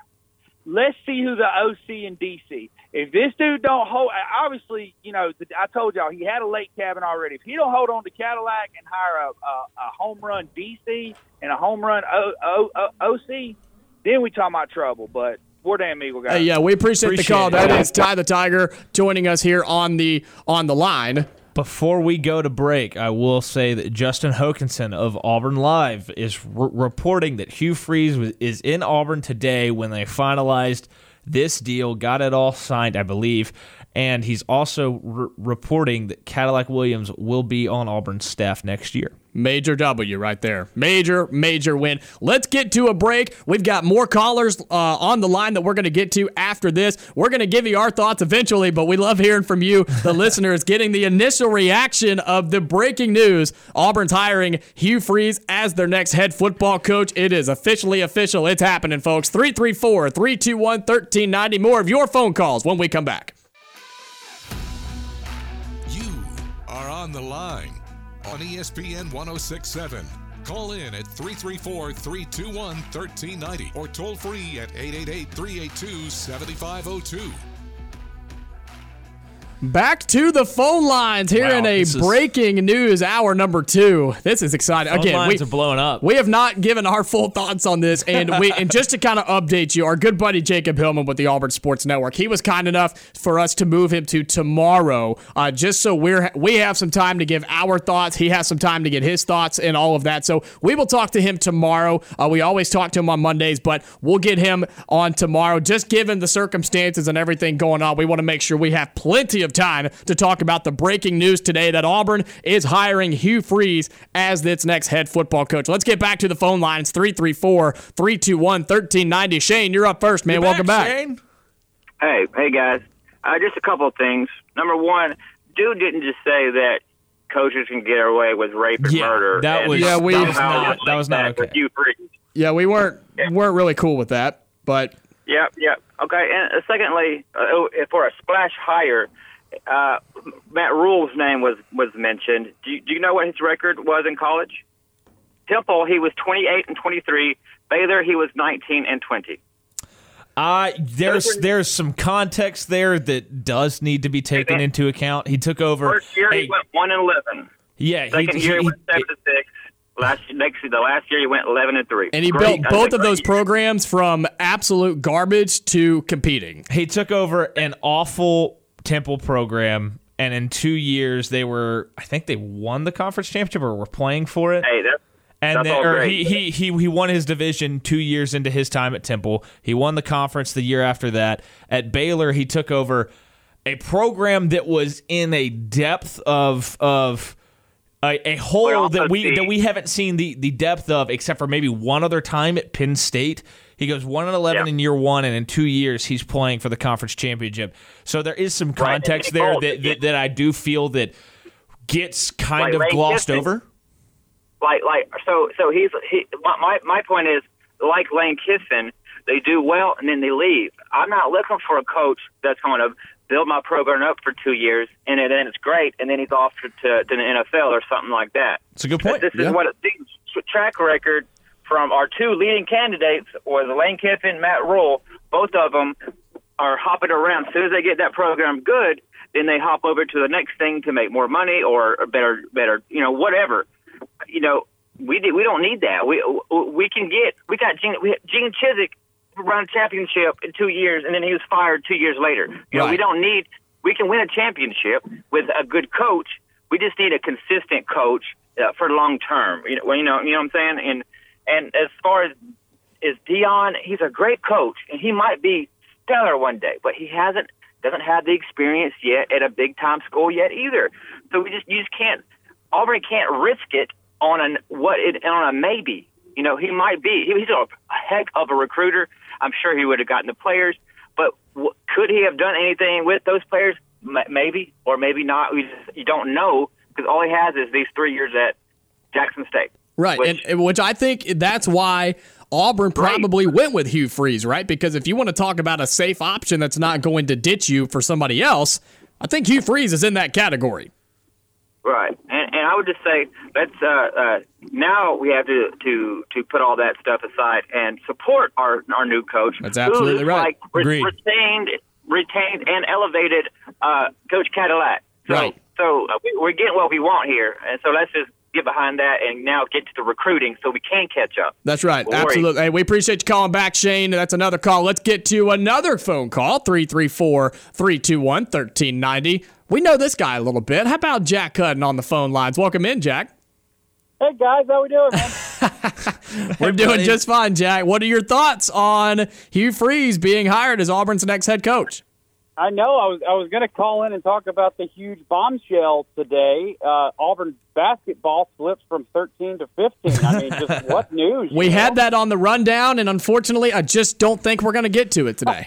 Speaker 10: Let's see who the O C and D C. If this dude don't hold, obviously, you know, I told y'all he had a lake cabin already. If he don't hold on to Cadillac and hire a, a, a home run D C and a home run o, o, o, O C, then we talking about trouble. But we're damn Eagle guys.
Speaker 2: Hey, yeah, we appreciate,
Speaker 3: appreciate
Speaker 2: the call.
Speaker 3: it.
Speaker 2: That is Ty the Tiger joining us here on the on the line.
Speaker 3: Before we go to break, I will say that Justin Hokanson of Auburn Live is r- reporting that Hugh Freeze was, is in Auburn today when they finalized this deal, got it all signed, I believe, and he's also r- reporting that Cadillac Williams will be on Auburn's staff next year.
Speaker 2: Major W right there. Major, major win. Let's get to a break. We've got more callers uh, on the line that we're going to get to after this. We're going to give you our thoughts eventually, but we love hearing from you, the listeners, getting the initial reaction of the breaking news. Auburn's hiring Hugh Freeze as their next head football coach. It is officially official. It's happening, folks. three three four, three two one, one three nine zero. More of your phone calls when we come back.
Speaker 1: You are on the line on E S P N one oh six point seven. Call in at three three four, three two one, one three nine zero or toll free at eight eight eight, three eight two, seven five zero two.
Speaker 2: Back to the phone lines here
Speaker 3: Wow,
Speaker 2: in a
Speaker 3: this is-
Speaker 2: breaking news hour number two. This is exciting.
Speaker 3: Phone
Speaker 2: Again,
Speaker 3: lines
Speaker 2: we,
Speaker 3: are blowing up.
Speaker 2: we have not given our full thoughts on this, and we and just to kind of update you, our good buddy Jacob Hillman with the Auburn Sports Network, he was kind enough for us to move him to tomorrow, uh, just so we're we have some time to give our thoughts. He has some time to get his thoughts and all of that. So we will talk to him tomorrow. Uh, we always talk to him on Mondays, but we'll get him on tomorrow. Just given the circumstances and everything going on, we want to make sure we have plenty of time to talk about the breaking news today that Auburn is hiring Hugh Freeze as its next head football coach. Let's get back to the phone lines, three three four, three two one, one three nine zero. Shane, you're up first, man.
Speaker 3: You're
Speaker 2: Welcome back.
Speaker 3: Shane.
Speaker 7: Hey, hey guys. Uh, just a couple of things. Number one, dude didn't just say that coaches can get away with rape and
Speaker 3: Yeah,
Speaker 7: murder.
Speaker 3: that
Speaker 7: and
Speaker 3: was-
Speaker 2: Yeah, we-
Speaker 7: somehow
Speaker 3: that was not-
Speaker 7: link
Speaker 3: that was not okay.
Speaker 7: with Hugh Freeze.
Speaker 2: Yeah, we weren't weren't really cool with that, but
Speaker 7: Yep, yep. Okay, and uh, secondly, uh, for a splash hire, uh, Matt Rule's name was, was mentioned. Do you, do you know what his record was in college? Temple, he was twenty-eight and twenty-three. Baylor, he was nineteen and twenty.
Speaker 3: Uh, there's there's some context there that does need to be taken into account. He took over.
Speaker 7: First year,
Speaker 3: hey,
Speaker 7: he went one and eleven.
Speaker 3: yeah,
Speaker 7: Second
Speaker 3: he,
Speaker 7: year, he,
Speaker 3: he,
Speaker 7: went seven to six. Last next the last year, he went eleven and three.
Speaker 2: and he
Speaker 7: Great.
Speaker 2: built
Speaker 7: That was
Speaker 2: both
Speaker 7: a
Speaker 2: of
Speaker 7: great
Speaker 2: those
Speaker 7: year.
Speaker 2: programs from absolute garbage to competing.
Speaker 3: he took over an awful Temple program, and in two years they were, I think they won the conference championship or were playing for it.
Speaker 7: Hey, that's
Speaker 3: And
Speaker 7: That's
Speaker 3: then,
Speaker 7: all
Speaker 3: or
Speaker 7: great.
Speaker 3: he, he he he won his division two years into his time at Temple. He won the conference the year after that. At Baylor, he took over a program that was in a depth of of a, a hole
Speaker 7: Well,
Speaker 3: that we
Speaker 7: see-
Speaker 3: that we haven't seen the, the depth of, except for maybe one other time at Penn State. He goes one and eleven
Speaker 7: Yeah.
Speaker 3: in year one, and in two years he's playing for the conference championship. So there is some
Speaker 7: Right,
Speaker 3: context
Speaker 7: and he
Speaker 3: there
Speaker 7: called
Speaker 3: that,
Speaker 7: it.
Speaker 3: that that I do feel that gets kind
Speaker 7: Like
Speaker 3: of
Speaker 7: Lane
Speaker 3: glossed
Speaker 7: Kiffin.
Speaker 3: over.
Speaker 7: like like so so he's he my my point is, like Lane Kiffin, they do well, and then they leave. I'm not looking for a coach that's going to build my program up for two years, and then it's great, and then he's off to, to, to the N F L or something like that.
Speaker 3: It's a good point.
Speaker 7: This
Speaker 3: yeah.
Speaker 7: is what it seems. Track record from our two leading candidates was Lane Kiffin, Matt Rule. Both of them are hopping around. As soon as they get that program good, then they hop over to the next thing to make more money or better, better, you know, whatever. You know, we did, we don't need that. We we can get we got Gene, we, Gene Chizik run a championship in two years, and then he was fired two years later. You know,
Speaker 2: right.
Speaker 7: we don't need. We can win a championship with a good coach. We just need a consistent coach uh, for long term. You know, you know, you know what I'm saying. And and as far as is Dion, he's a great coach, and he might be stellar one day, but he hasn't doesn't have the experience yet at a big time school yet either. So we just you just can't Auburn can't risk it on an what it on a maybe. You know, he might be he's a heck of a recruiter. I'm sure he would have gotten the players, but w- could he have done anything with those players? M- maybe or maybe not. We just, you don't know because all he has is these three years at Jackson State.
Speaker 2: Right,
Speaker 7: which,
Speaker 2: and, and which I think that's why Auburn probably right. went with Hugh Freeze, right? Because if you want to talk about a safe option that's not going to ditch you for somebody else, I think Hugh Freeze is in that category.
Speaker 7: Right, and, and I would just say let's uh, uh, now we have to, to to put all that stuff aside and support our our new coach.
Speaker 2: That's absolutely
Speaker 7: who's
Speaker 2: right.
Speaker 7: Like re-
Speaker 2: Agreed.
Speaker 7: retained, retained, and elevated uh, Coach Cadillac. So,
Speaker 2: right.
Speaker 7: So uh, we, we're getting what we want here, and so let's just get behind that and now get to the recruiting so we can catch up.
Speaker 2: That's right.
Speaker 7: Don't
Speaker 2: Absolutely.
Speaker 7: worry.
Speaker 2: Hey, we appreciate you calling back, Shane. That's another call. Let's get to another phone call, three three four, three two one, one three nine zero. We know this guy a little bit. How about Jack Hutton on the phone lines? Welcome in, Jack.
Speaker 11: Hey, guys. How we doing, man?
Speaker 2: We're doing just fine, Jack. What are your thoughts on Hugh Freeze being hired as Auburn's next head coach?
Speaker 11: I know. I was I was going to call in and talk about the huge bombshell today. Uh, Auburn basketball slips from thirteen to fifteen. I mean, just what news?
Speaker 2: We
Speaker 11: know?
Speaker 2: had that on the rundown, and unfortunately, I just don't think we're going to get to it today.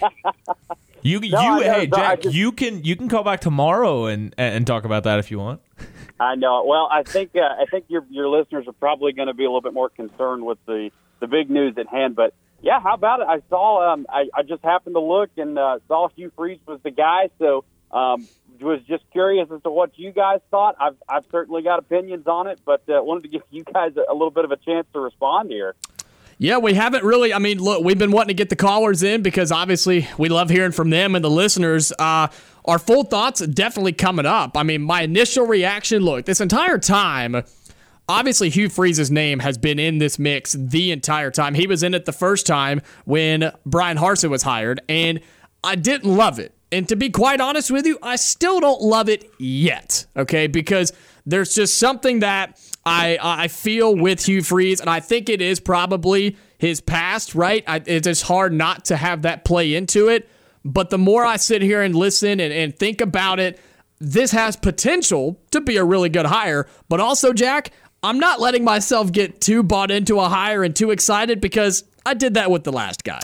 Speaker 3: You,
Speaker 11: No,
Speaker 3: you,
Speaker 11: I know,
Speaker 3: hey
Speaker 11: so I
Speaker 3: Jack,
Speaker 11: just-
Speaker 3: you can you can call back tomorrow and and talk about that if you want.
Speaker 11: I know. Well, I think uh, I think your your listeners are probably going to be a little bit more concerned with the, the big news at hand. But yeah, how about it? I saw. Um, I, I just happened to look and uh, saw Hugh Freeze was the guy. So um, was just curious as to what you guys thought. I've I've certainly got opinions on it, but uh, wanted to give you guys a, a little bit of a chance to respond here.
Speaker 2: Yeah, we haven't really. I mean, look, we've been wanting to get the callers in because obviously we love hearing from them and the listeners. Uh, our full thoughts are definitely coming up. I mean, my initial reaction, look, this entire time, obviously Hugh Freeze's name has been in this mix the entire time. He was in it the first time when Brian Harsin was hired, and I didn't love it. And to be quite honest with you, I still don't love it yet, okay? Because there's just something that I I feel with Hugh Freeze, and I think it is probably his past, right? I, it's just hard not to have that play into it. But the more I sit here and listen and, and think about it, this has potential to be a really good hire. But also, Jack, I'm not letting myself get too bought into a hire and too excited because I did that with the last guy.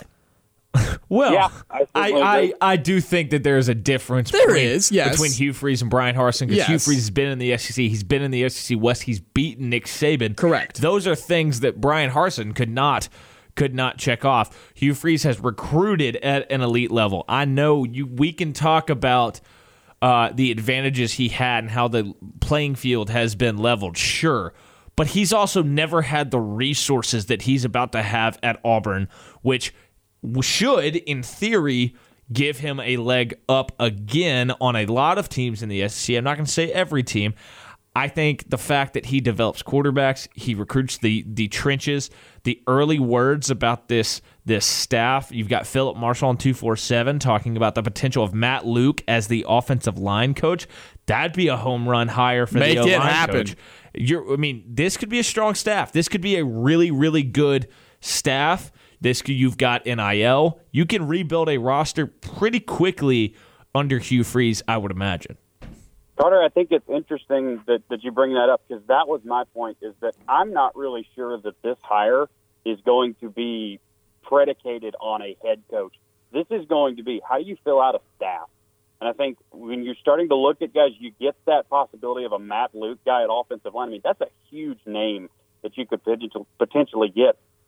Speaker 3: Well,
Speaker 11: Yeah, I
Speaker 3: I,
Speaker 11: certainly
Speaker 3: I,
Speaker 11: agree.
Speaker 3: I do think that there is a difference
Speaker 2: There
Speaker 3: between,
Speaker 2: is, yes.
Speaker 3: between Hugh Freeze and Brian Harsin because
Speaker 2: Yes.
Speaker 3: Hugh Freeze has been in the S E C. He's been in the S E C West. He's beaten Nick Saban.
Speaker 2: Correct.
Speaker 3: Those are things that Brian Harsin could not could not check off. Hugh Freeze has recruited at an elite level. I know you. We can talk about uh, the advantages he had and how the playing field has been leveled. Sure. But he's also never had the resources that he's about to have at Auburn, which should, in theory, give him a leg up again on a lot of teams in the S E C. I'm not going to say every team. I think the fact that he develops quarterbacks, he recruits the the trenches, the early words about this this staff. You've got Philip Marshall on two forty-seven talking about the potential of Matt Luke as the offensive line coach. That'd be a home run hire for
Speaker 2: Make
Speaker 3: the
Speaker 2: it
Speaker 3: O-line
Speaker 2: happen.
Speaker 3: coach. You're, I mean, this could be a strong staff. This could be a really, really good staff. This could, you've got N I L. You can rebuild a roster pretty quickly under Hugh Freeze, I would imagine.
Speaker 11: Carter, I think it's interesting that, that you bring that up because that was my point, is that I'm not really sure that this hire is going to be predicated on a head coach. This is going to be, how do you fill out a staff? And I think when you're starting to look at guys, you get that possibility of a Matt Luke guy at offensive line. I mean, that's a huge name that you could potentially get.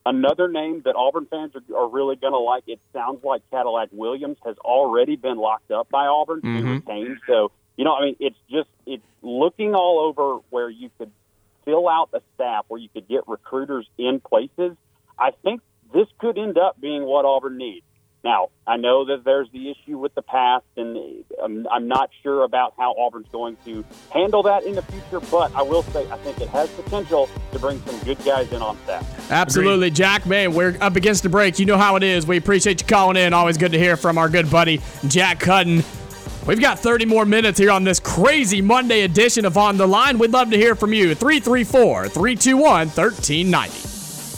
Speaker 11: Another name that Auburn fans are, are really going to like, it sounds like Cadillac Williams has already been locked up by Auburn to be
Speaker 2: Mm-hmm.
Speaker 11: retained. So, you know, I mean, it's just it's looking all over where you could fill out a staff, where you could get recruiters in places. I think this could end up being what Auburn needs. Now, I know that there's the issue with the past, and I'm, I'm not sure about how Auburn's going to handle that in the future, but I will say I think it has potential to bring some good guys in on staff.
Speaker 2: Absolutely. Agreed. Jack, man, we're up against the break. You know how it is. We appreciate you calling in. Always good to hear from our good buddy, Jack Hutton. We've got thirty more minutes here on this crazy Monday edition of On the Line. We'd love to hear from you. three three four, three two one, one three nine zero.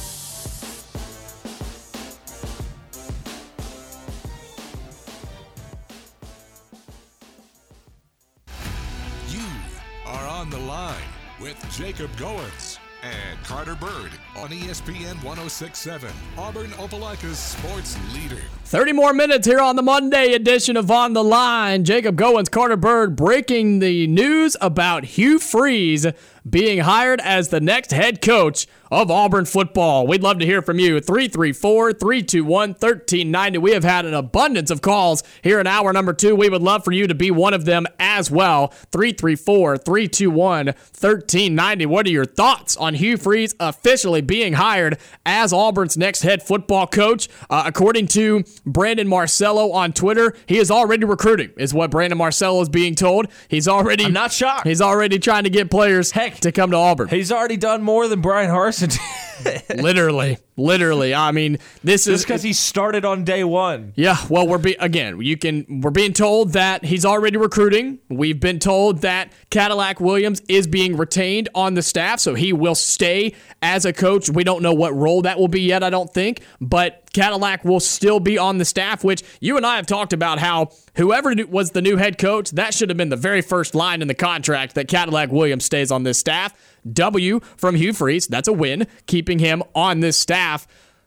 Speaker 1: On the Line with Jacob Goins and Carter Bird on E S P N one oh six point seven, Auburn Opelika's sports leader.
Speaker 2: thirty more minutes here on the Monday edition of On the Line. Jacob Goins, Carter Bird breaking the news about Hugh Freeze being hired as the next head coach of Auburn football. We'd love to hear from you. three three four, three two one, one three nine zero. We have had an abundance of calls here in hour number two. We would love for you to be one of them as well. three three four, three two one, one three nine zero. What are your thoughts on Hugh Freeze officially being hired as Auburn's next head football coach? Uh, according to Brandon Marcello on Twitter, he is already recruiting, is what Brandon Marcello is being told. He's already
Speaker 3: I'm not shocked.
Speaker 2: He's already trying to get players
Speaker 3: Heck,
Speaker 2: to come to Auburn.
Speaker 3: He's already done more than Brian Harsin.
Speaker 2: literally, literally. I mean, this is
Speaker 3: just because he started on day one.
Speaker 2: Yeah, well, we're be, again, you can. We're being told that he's already recruiting. We've been told that Cadillac Williams is being retained on the staff, so he will stay as a coach. We don't know what role that will be yet, I don't think, but Cadillac will still be on the staff, which you and I have talked about how whoever was the new head coach, that should have been the very first line in the contract that Cadillac Williams stays on this staff. W from Hugh Freeze. That's a win, keeping him on this staff.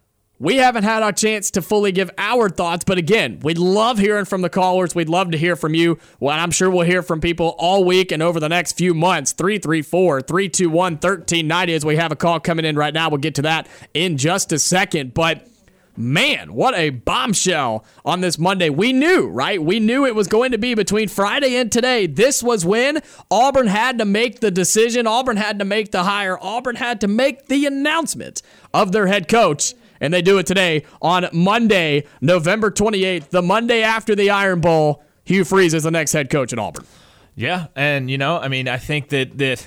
Speaker 2: We haven't had our chance to fully give our thoughts, but again, we'd love hearing from the callers. We'd love to hear from you. Well, I'm sure we'll hear from people all week and over the next few months. three three four, three two one, one three nine zero as we have a call coming in right now. We'll get to that in just a second, but man, what a bombshell on this Monday. We knew, right? We knew it was going to be between Friday and today. This was when Auburn had to make the decision. Auburn had to make the hire. Auburn had to make the announcement of their head coach. And they do it today on Monday, November twenty-eighth, the Monday after the Iron Bowl. Hugh Freeze is the next head coach at Auburn.
Speaker 3: Yeah, and, you know, I mean, I think that that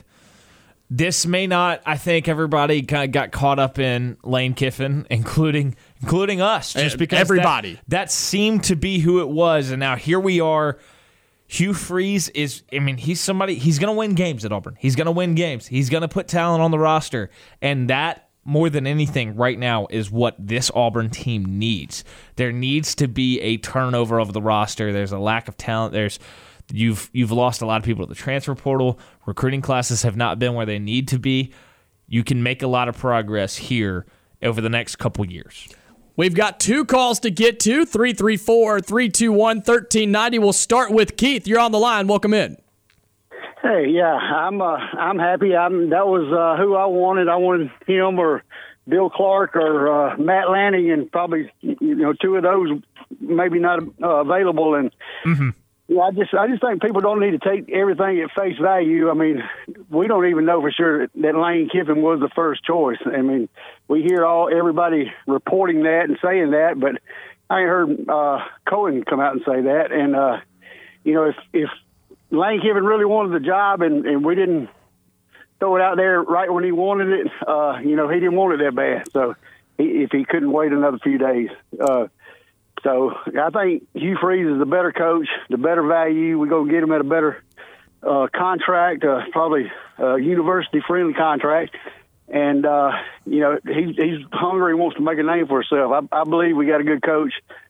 Speaker 3: this may not, I think everybody kind of got caught up in Lane Kiffin, including including us, just because
Speaker 2: everybody.
Speaker 3: That, that seemed to be who it was. And now here we are. Hugh Freeze is, I mean, he's somebody, he's going to win games at Auburn. He's going to win games. He's going to put talent on the roster. And that, more than anything right now, is what this Auburn team needs. There needs to be a turnover of the roster. There's a lack of talent. There's You've you've lost a lot of people to the transfer portal. Recruiting classes have not been where they need to be. You can make a lot of progress here over the next couple years.
Speaker 2: We've got two calls to get to, three three four, three two one, one three nine zero. We'll start with Keith. You're on the line. Welcome in.
Speaker 12: Hey, yeah, I'm uh, I'm happy. I'm that was uh, who I wanted. I wanted him or Bill Clark or uh, Matt Lanning, and probably you know two of those maybe not uh, available. And
Speaker 3: mm-hmm.
Speaker 12: yeah, I just I just think people don't need to take everything at face value. I mean, we don't even know for sure that Lane Kiffin was the first choice. I mean, we hear all everybody reporting that and saying that, but I ain't heard uh, Cohen come out and say that. And uh, you know, if if Lane Kiffin really wanted the job and, and we didn't throw it out there right when he wanted it, uh, you know, he didn't want it that bad. So he, if he couldn't wait another few days. Uh, so I think Hugh Freeze is the better coach, the better value. We're going to get him at a better uh, contract, uh, probably a university-friendly contract. And, uh, you know, he, he's hungry and wants to make a name for himself. I, I believe we got a good coach.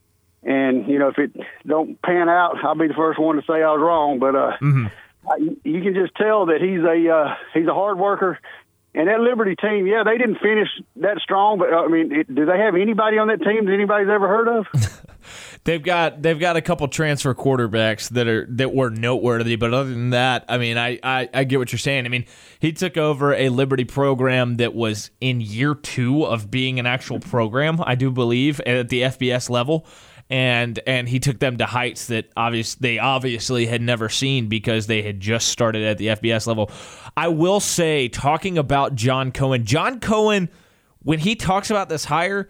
Speaker 12: And, you know, if it don't pan out, I'll be the first one to say I was wrong. But uh,
Speaker 3: mm-hmm.
Speaker 12: I, you can just tell that he's a uh, he's a hard worker. And that Liberty team, yeah, they didn't finish that strong, but I mean, it, do they have anybody on that team that anybody's ever heard of?
Speaker 3: They've got they've got a couple transfer quarterbacks that are that were noteworthy, but other than that, I mean, I, I, I get what you're saying. I mean, he took over a Liberty program that was in year two of being an actual program, I do believe, at the F B S level. And and he took them to heights that obvious they obviously had never seen because they had just started at the F B S level. I will say, talking about John Cohen, John Cohen, when he talks about this hire,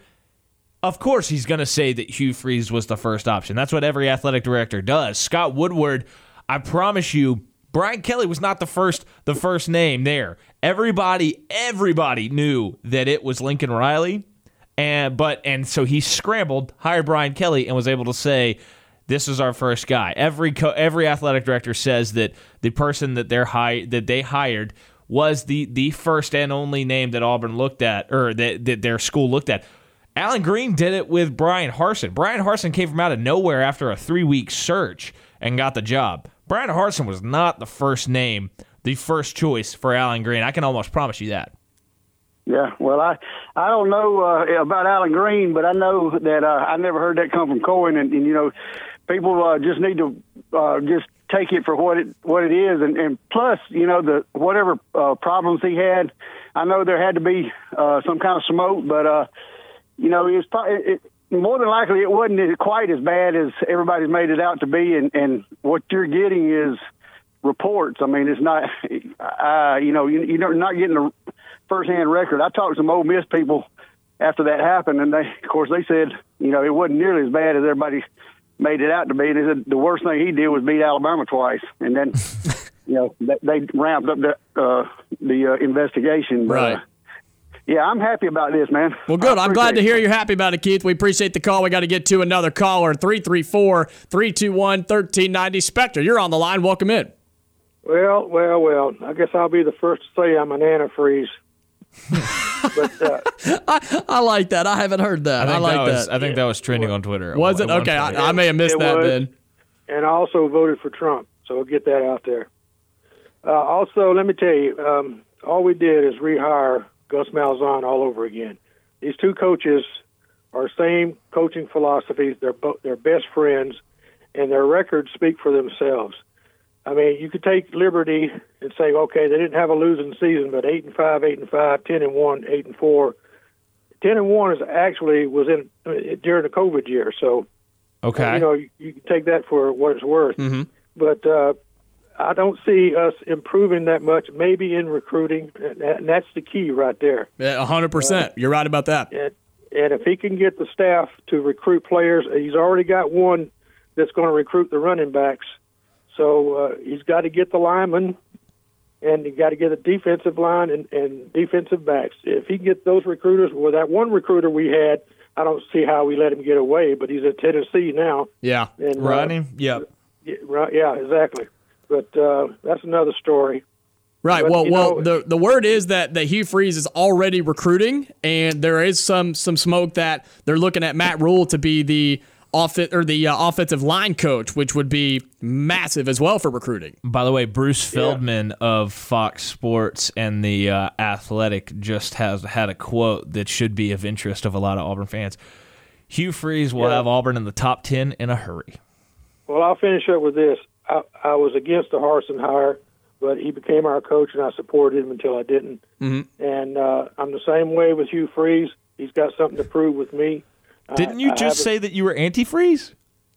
Speaker 3: of course he's going to say that Hugh Freeze was the first option. That's what every athletic director does. Scott Woodward, I promise you, Brian Kelly was not the first the first name there. Everybody, everybody knew that it was Lincoln Riley. And but and so he scrambled, hired Brian Kelly, and was able to say, "This is our first guy." Every co- every athletic director says that the person that they're hi- that they hired was the the first and only name that Auburn looked at, or that, that their school looked at. Allen Green did it with Brian Harsin. Brian Harsin came from out of nowhere after a three week search and got the job. Brian Harsin was not the first name, the first choice for Allen Green. I can almost promise you that.
Speaker 12: Yeah, well, I I don't know uh, about Allen Green, but I know that uh, I never heard that come from Cohen, and, and you know, people uh, just need to uh, just take it for what it what it is, and, and plus, you know, the whatever uh, problems he had, I know there had to be uh, some kind of smoke, but uh, you know, it was probably, it, more than likely it wasn't quite as bad as everybody's made it out to be, and, and what you're getting is reports. I mean, it's not, uh, you know, you, you're not getting a first-hand record. I talked to some Ole Miss people after that happened, and they, of course, they said, you know, it wasn't nearly as bad as everybody made it out to be. They said the worst thing he did was beat Alabama twice, and then, you know, they, they ramped up the uh, the uh, investigation. But,
Speaker 2: right.
Speaker 12: Uh, yeah, I'm happy about this, man.
Speaker 2: Well, good. I'm glad to hear you're happy about it, Keith. We appreciate the call. We got to get to another caller, three three four, three two one, one three nine zero. Spectre, you're on the line. Welcome in.
Speaker 13: Well, well, well. I guess I'll be the first to say I'm an antifreeze. but, uh,
Speaker 2: I, I like that. I haven't heard that. I,
Speaker 3: I,
Speaker 2: like
Speaker 3: that, was,
Speaker 2: that.
Speaker 3: I think that was trending on Twitter.
Speaker 2: Was it? Okay, I, I may have missed
Speaker 13: it
Speaker 2: that
Speaker 13: was,
Speaker 2: then.
Speaker 13: And I also voted for Trump, so we'll get that out there. Uh, also, let me tell you, um, all we did is rehire Gus Malzahn all over again. These two coaches are same coaching philosophies. They're both they're best friends, and their records speak for themselves. I mean, you could take Liberty and say, okay, they didn't have a losing season, but eight and five, eight and five, ten and one, eight and four. Ten and one is actually was in during the COVID year, so
Speaker 3: okay,
Speaker 13: you know you, you can take that for what it's worth.
Speaker 2: Mm-hmm.
Speaker 13: But uh, I don't see us improving that much. Maybe in recruiting, and, that, and that's the key right there.
Speaker 2: Yeah, a hundred percent. You're right about that.
Speaker 13: And, and if he can get the staff to recruit players, he's already got one that's going to recruit the running backs. So uh, he's got to get the linemen, and he's got to get a defensive line and, and defensive backs. If he can get those recruiters, well, that one recruiter we had, I don't see how we let him get away, but he's at Tennessee now.
Speaker 2: Yeah.
Speaker 13: And,
Speaker 3: Rodney?
Speaker 13: Uh,
Speaker 3: yep.
Speaker 13: Yeah, right, yeah, exactly. But uh, that's another story.
Speaker 2: Right.
Speaker 13: But,
Speaker 2: well, well,
Speaker 13: know,
Speaker 2: the the word is that, that Hugh Freeze is already recruiting, and there is some some smoke that they're looking at Matt Rule to be the off or the uh, offensive line coach, which would be massive as well for recruiting.
Speaker 3: By the way, Bruce Feldman yeah. of Fox Sports and the uh, Athletic just has had a quote that should be of interest of a lot of Auburn fans. Hugh Freeze will
Speaker 13: yeah.
Speaker 3: have Auburn in the top ten in a hurry.
Speaker 13: Well, I'll finish up with this. I, I was against the Harsin hire, but he became our coach, and I supported him until I didn't.
Speaker 2: Mm-hmm.
Speaker 13: And uh, I'm the same way with Hugh Freeze. He's got something to prove with me.
Speaker 3: Didn't you
Speaker 13: I,
Speaker 3: just
Speaker 13: I
Speaker 3: say that you were anti-Freeze?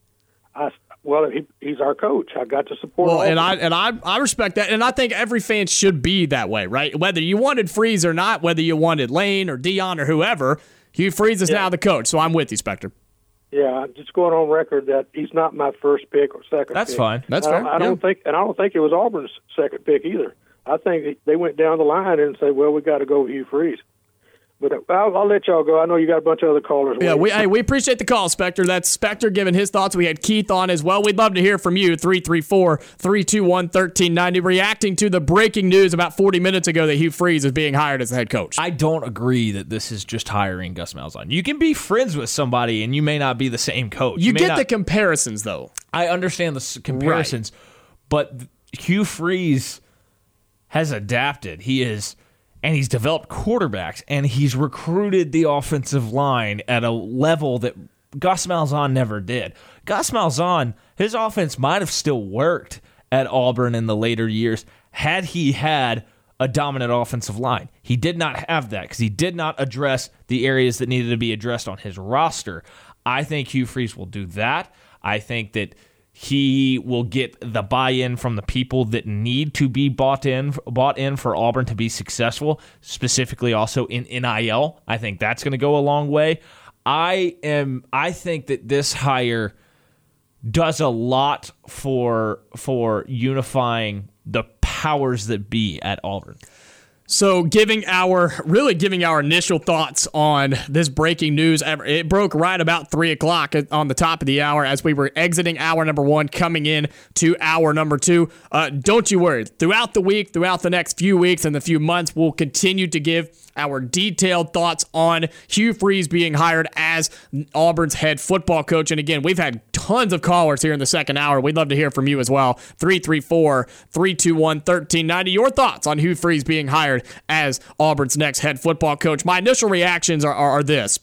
Speaker 13: I, well, he, he's our coach. I got to support
Speaker 2: well,
Speaker 13: him.
Speaker 2: and I and I, I respect that, and I think every fan should be that way, right? Whether you wanted Freeze or not, whether you wanted Lane or Dion or whoever, Hugh Freeze is yeah. now the coach. So I'm with you, Spectre.
Speaker 13: Yeah, I'm just going on record that he's not my first pick or second.
Speaker 3: That's
Speaker 13: pick.
Speaker 3: fine.
Speaker 2: That's
Speaker 13: I
Speaker 2: fair.
Speaker 13: Don't, I don't
Speaker 2: yeah.
Speaker 13: think, and I don't think it was Auburn's second pick either. I think they went down the line and said, "Well, we got to go with Hugh Freeze." But I'll, I'll let y'all go. I know you got a bunch of other callers.
Speaker 2: Yeah, we hey, we appreciate the call, Spectre. That's Spectre giving his thoughts. We had Keith on as well. We'd love to hear from you. three three four, three two one, one three nine zero. Reacting to the breaking news about forty minutes ago that Hugh Freeze is being hired as the head coach.
Speaker 3: I don't agree that this is just hiring Gus Malzahn. You can be friends with somebody and you may not be the same coach.
Speaker 2: You,
Speaker 3: you
Speaker 2: get
Speaker 3: not,
Speaker 2: the comparisons, though.
Speaker 3: I understand the comparisons, right. But Hugh Freeze has adapted. He is... and he's developed quarterbacks, and he's recruited the offensive line at a level that Gus Malzahn never did. Gus Malzahn, his offense might have still worked at Auburn in the later years had he had a dominant offensive line. He did not have that because he did not address the areas that needed to be addressed on his roster. I think Hugh Freeze will do that. I think that he will get the buy-in from the people that need to be bought in bought in for Auburn to be successful, specifically also in N I L. I think that's going to go a long way. I am I think that this hire does a lot for for unifying the powers that be at Auburn.
Speaker 2: So giving our, really giving our initial thoughts on this breaking news, it broke right about three o'clock on the top of the hour as we were exiting hour number one, coming in to hour number two. Uh, don't you worry. Throughout the week, throughout the next few weeks and the few months, we'll continue to give our detailed thoughts on Hugh Freeze being hired as Auburn's head football coach. And again, we've had tons of callers here in the second hour. We'd love to hear from you as well. three three four, three two one, one three nine zero. Your thoughts on Hugh Freeze being hired as Auburn's next head football coach. My initial reactions are, are, are this.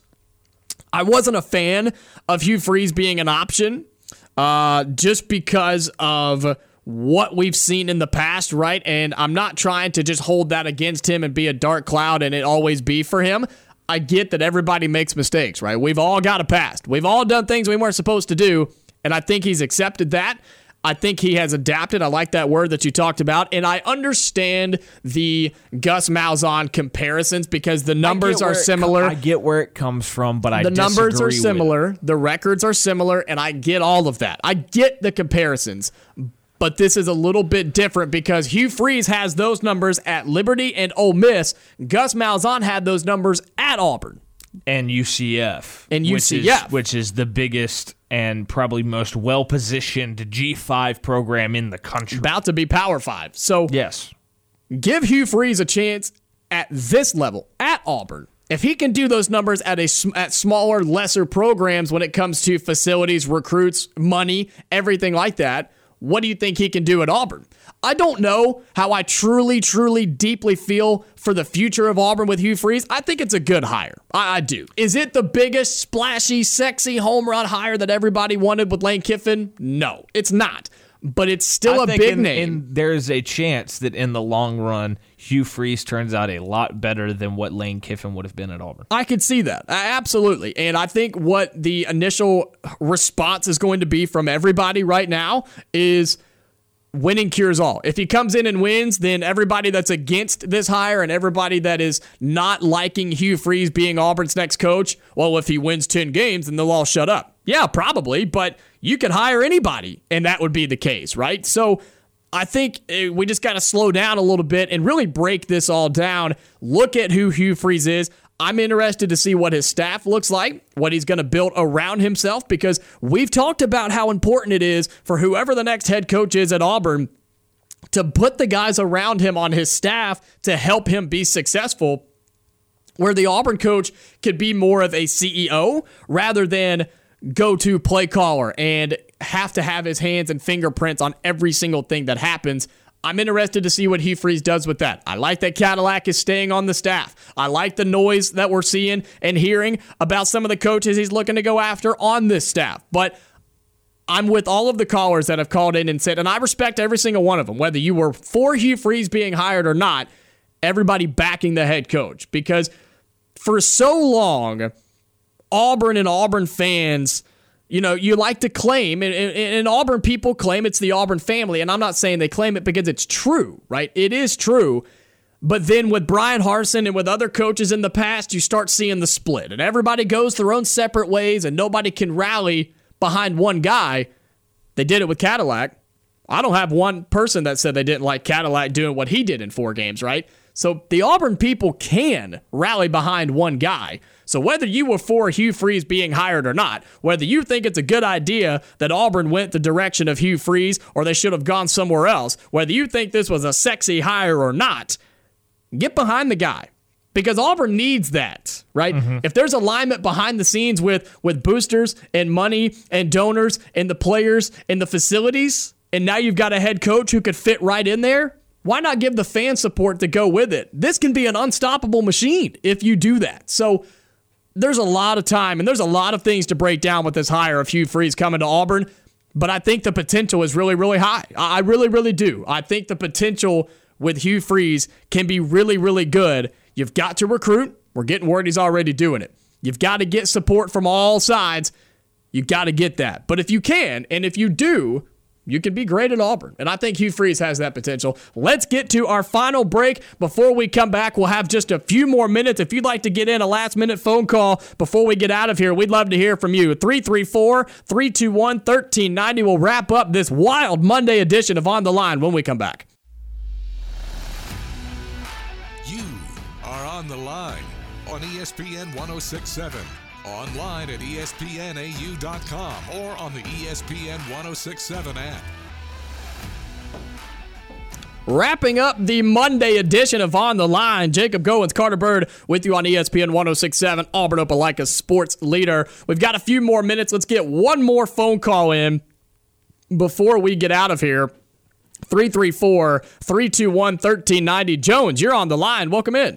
Speaker 2: I wasn't a fan of Hugh Freeze being an option uh, just because of what we've seen in the past, right? And I'm not trying to just hold that against him and be a dark cloud and it always be for him. I get that everybody makes mistakes, right? We've all got a past. We've all done things we weren't supposed to do, and I think he's accepted that. I think he has adapted. I like that word that you talked about, and I understand the Gus Malzahn comparisons because the numbers are similar.
Speaker 3: I get where it comes from, but I
Speaker 2: the
Speaker 3: disagree
Speaker 2: numbers are
Speaker 3: with
Speaker 2: similar,
Speaker 3: it.
Speaker 2: The records are similar, and I get all of that. I get the comparisons. But this is a little bit different because Hugh Freeze has those numbers at Liberty and Ole Miss. Gus Malzahn had those numbers at Auburn.
Speaker 3: And U C F.
Speaker 2: And U C F.
Speaker 3: Which is, which is the biggest and probably most well-positioned G five program in the country.
Speaker 2: About to be Power five. So
Speaker 3: yes,
Speaker 2: give Hugh Freeze a chance at this level, at Auburn. If he can do those numbers at a at smaller, lesser programs when it comes to facilities, recruits, money, everything like that, what do you think he can do at Auburn? I don't know how I truly, truly, deeply feel for the future of Auburn with Hugh Freeze. I think it's a good hire. I, I do. Is it the biggest, splashy, sexy home run hire that everybody wanted with Lane Kiffin? No, it's not. But it's still
Speaker 3: I
Speaker 2: a
Speaker 3: think
Speaker 2: big
Speaker 3: in,
Speaker 2: name.
Speaker 3: And there's a chance that in the long run, Hugh Freeze turns out a lot better than what Lane Kiffin would have been at Auburn.
Speaker 2: I could see that. Absolutely. And I think what the initial response is going to be from everybody right now is winning cures all. If he comes in and wins, then everybody that's against this hire and everybody that is not liking Hugh Freeze being Auburn's next coach, well, if he wins ten games, then they'll all shut up. Yeah, probably, but you could hire anybody, and that would be the case, right? So I think we just got to slow down a little bit and really break this all down. Look at who Hugh Freeze is. I'm interested to see what his staff looks like, what he's going to build around himself, because we've talked about how important it is for whoever the next head coach is at Auburn to put the guys around him on his staff to help him be successful, where the Auburn coach could be more of a C E O rather than go-to play caller and have to have his hands and fingerprints on every single thing that happens. I'm interested to see what Hugh Freeze does with that. I like that Cadillac is staying on the staff. I like the noise that we're seeing and hearing about some of the coaches he's looking to go after on this staff. But I'm with all of the callers that have called in and said, and I respect every single one of them, whether you were for Hugh Freeze being hired or not, everybody backing the head coach. Because for so long, Auburn and Auburn fans, you know, you like to claim, and, and, and Auburn people claim it's the Auburn family, and I'm not saying they claim it because it's true, right? It is true. But then with Brian Harsin and with other coaches in the past, you start seeing the split, and everybody goes their own separate ways, and nobody can rally behind one guy. They did it with Cadillac. I don't have one person that said they didn't like Cadillac doing what he did in four games, right? So the Auburn people can rally behind one guy. So whether you were for Hugh Freeze being hired or not, whether you think it's a good idea that Auburn went the direction of Hugh Freeze or they should have gone somewhere else, whether you think this was a sexy hire or not, get behind the guy. Because Auburn needs that, right? Mm-hmm. If there's alignment behind the scenes with, with boosters and money and donors and the players and the facilities, and now you've got a head coach who could fit right in there, why not give the fan support to go with it? This can be an unstoppable machine if you do that. So there's a lot of time, and there's a lot of things to break down with this hire of Hugh Freeze coming to Auburn, but I think the potential is really, really high. I really, really do. I think the potential with Hugh Freeze can be really, really good. You've got to recruit. We're getting word he's already doing it. You've got to get support from all sides. You've got to get that. But if you can, and if you do, you can be great at Auburn. And I think Hugh Freeze has that potential. Let's get to our final break. Before we come back, we'll have just a few more minutes. If you'd like to get in a last-minute phone call before we get out of here, we'd love to hear from you. three three four, three two one, one three nine zero. We'll wrap up this wild Monday edition of On the Line when we come back.
Speaker 1: You are On the Line on E S P N one oh six point seven. Online at E S P N A U dot com or on the E S P N one oh six point seven app.
Speaker 2: Wrapping up the Monday edition of On the Line, Jacob Goins, Carter Bird with you on E S P N one oh six point seven, Auburn Opelika Sports Leader. We've got a few more minutes. Let's get one more phone call in before we get out of here. three three four, three two one, one three nine zero. Jones, you're on the line. Welcome in.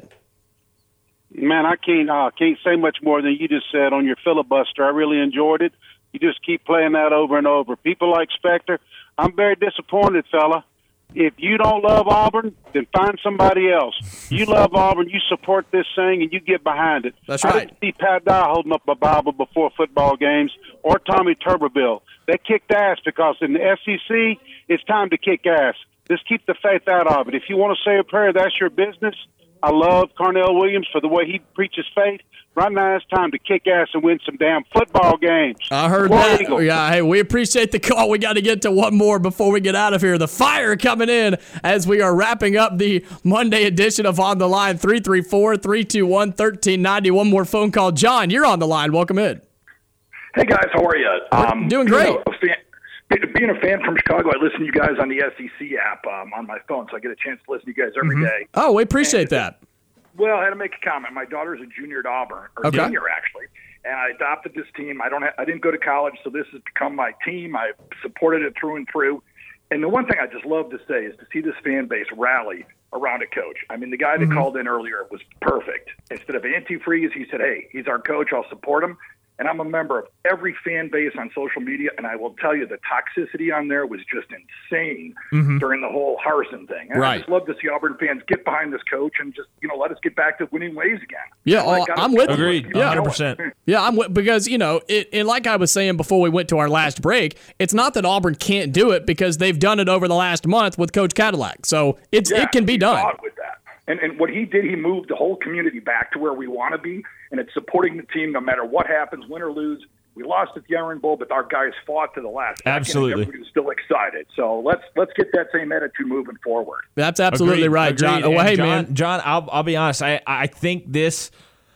Speaker 14: Man, I can't uh, can't say much more than you just said on your filibuster. I really enjoyed it. You just keep playing that over and over. People like Spector, I'm very disappointed, fella. If you don't love Auburn, then find somebody else. You love Auburn, you support this thing, and you get behind it.
Speaker 2: That's right.
Speaker 14: I didn't see Pat Dye holding up a Bible before football games or Tommy Tuberville. They kicked ass because in the S E C, it's time to kick ass. Just keep the faith out of it. If you want to say a prayer, that's your business. I love Carnell Williams for the way he preaches faith. Right now it's time to kick ass and win some damn football games.
Speaker 2: I heard
Speaker 14: War
Speaker 2: that.
Speaker 14: Eagles.
Speaker 2: Yeah, hey, we appreciate the call. We got to get to one more before we get out of here. The fire coming in as we are wrapping up the Monday edition of On the Line. three three four, three two one, one three nine zero. One more phone call. John, you're on the line. Welcome in.
Speaker 15: Hey, guys. How are you? Um,
Speaker 2: doing great.
Speaker 15: You know, a fan, being a fan from Chicago, I listen to you guys on the S E C app um, on my phone, so I get a chance to listen to you guys every
Speaker 2: Mm-hmm.
Speaker 15: day.
Speaker 2: Oh, we appreciate
Speaker 15: And-
Speaker 2: that.
Speaker 15: Well, I had to make a comment. My daughter's a junior at Auburn, or
Speaker 2: Okay.
Speaker 15: junior actually, and I adopted this team. I don't. Ha- I didn't go to college, so this has become my team. I've supported it through and through. And the one thing I just love to say is to see this fan base rally around a coach. I mean, the guy that
Speaker 2: Mm-hmm.
Speaker 15: called in earlier was perfect. Instead of anti-freeze, he said, "Hey, he's our coach. I'll support him." And I'm a member of every fan base on social media, and I will tell you the toxicity on there was just insane
Speaker 2: Mhm.
Speaker 15: during the whole Harsin thing. And I
Speaker 2: Right.
Speaker 15: just love to see Auburn fans get behind this coach and just, you know, let us get back to winning ways again.
Speaker 2: Yeah,
Speaker 15: Like,
Speaker 2: oh,
Speaker 15: gotta-
Speaker 2: I'm with you.
Speaker 3: Agreed.
Speaker 15: keep it
Speaker 2: Yeah.
Speaker 3: one hundred
Speaker 15: going.
Speaker 3: percent.
Speaker 2: Yeah, I'm with, because, you know, it, and like I was saying before we went to our last break, it's not that Auburn can't do it because they've done it over the last month with Coach Cadillac. So it's
Speaker 15: Yeah,
Speaker 2: it can be
Speaker 15: he
Speaker 2: done.
Speaker 15: fought with that. And, and what he did, he moved the whole community back to where we want to be, and it's supporting the team no matter what happens, win or lose. We lost at the Iron Bowl, but our guys fought to the last second, and
Speaker 3: Absolutely.
Speaker 15: everybody was still excited. So let's let's get that same attitude moving forward.
Speaker 2: That's absolutely
Speaker 3: Agreed,
Speaker 2: right, John.
Speaker 3: agreed.
Speaker 2: Oh,
Speaker 3: And
Speaker 2: hey,
Speaker 3: John,
Speaker 2: man.
Speaker 3: John, I'll, I'll be honest. I, I think this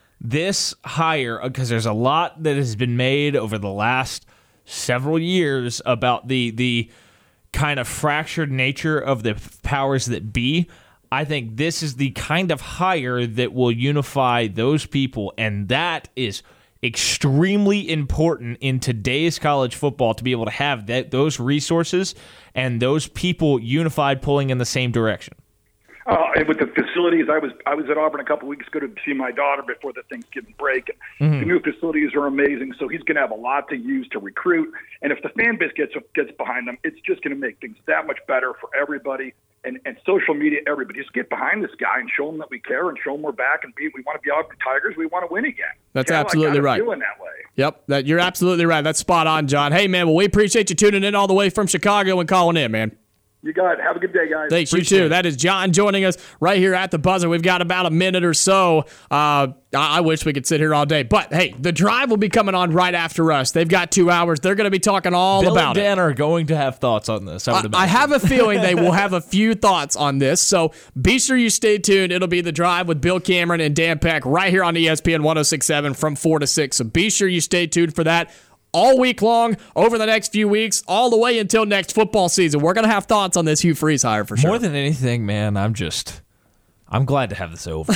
Speaker 3: this hire, because there's a lot that has been made over the last several years about the the kind of fractured nature of the powers that be. I think this is the kind of hire that will unify those people, and that is extremely important in today's college football to be able to have that those resources and those people unified pulling in the same direction.
Speaker 15: Uh, and with the facilities, I was I was at Auburn a couple weeks ago to see my daughter before the Thanksgiving break. And
Speaker 3: Mhm.
Speaker 15: The new facilities are amazing, so he's going to have a lot to use to recruit. And if the fan base gets gets behind them, it's just going to make things that much better for everybody. And, and social media, everybody, just get behind this guy and show him that we care and show him we're back and be, we want to be Auburn Tigers. We want to win again.
Speaker 2: That's
Speaker 15: Cadillac
Speaker 2: absolutely
Speaker 15: got us
Speaker 2: right.
Speaker 15: Feeling that way.
Speaker 2: Yep, that you're absolutely right. That's spot on, John. Hey, man, well, we appreciate you tuning in all the way from Chicago and calling in, man.
Speaker 15: You got it. Have a good day, guys.
Speaker 2: Thanks, you too. That is John joining us right here at the buzzer. We've got about a minute or so. Uh, I-, I wish we could sit here all day. But, hey, the drive will be coming on right after us. They've got two hours. They're going to be talking all
Speaker 3: Bill
Speaker 2: about
Speaker 3: and Dan
Speaker 2: it.
Speaker 3: are going to have thoughts on this. I, would
Speaker 2: I, I
Speaker 3: imagine.
Speaker 2: have a feeling they will have a few thoughts on this. So be sure you stay tuned. It'll be the drive with Bill Cameron and Dan Peck right here on E S P N one oh six point seven from four to six. So be sure you stay tuned for that. All week long, over the next few weeks, all the way until next football season. We're going to have thoughts on this Hugh Freeze hire for sure.
Speaker 3: More than anything, man, I'm just, I'm glad to have this over.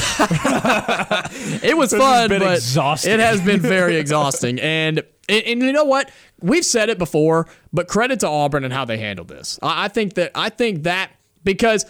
Speaker 2: It was
Speaker 3: This has
Speaker 2: fun,
Speaker 3: been
Speaker 2: but
Speaker 3: exhausting.
Speaker 2: it has been very exhausting. And, and and you know what? We've said it before, but credit to Auburn and how they handled this. I, I think that I think that because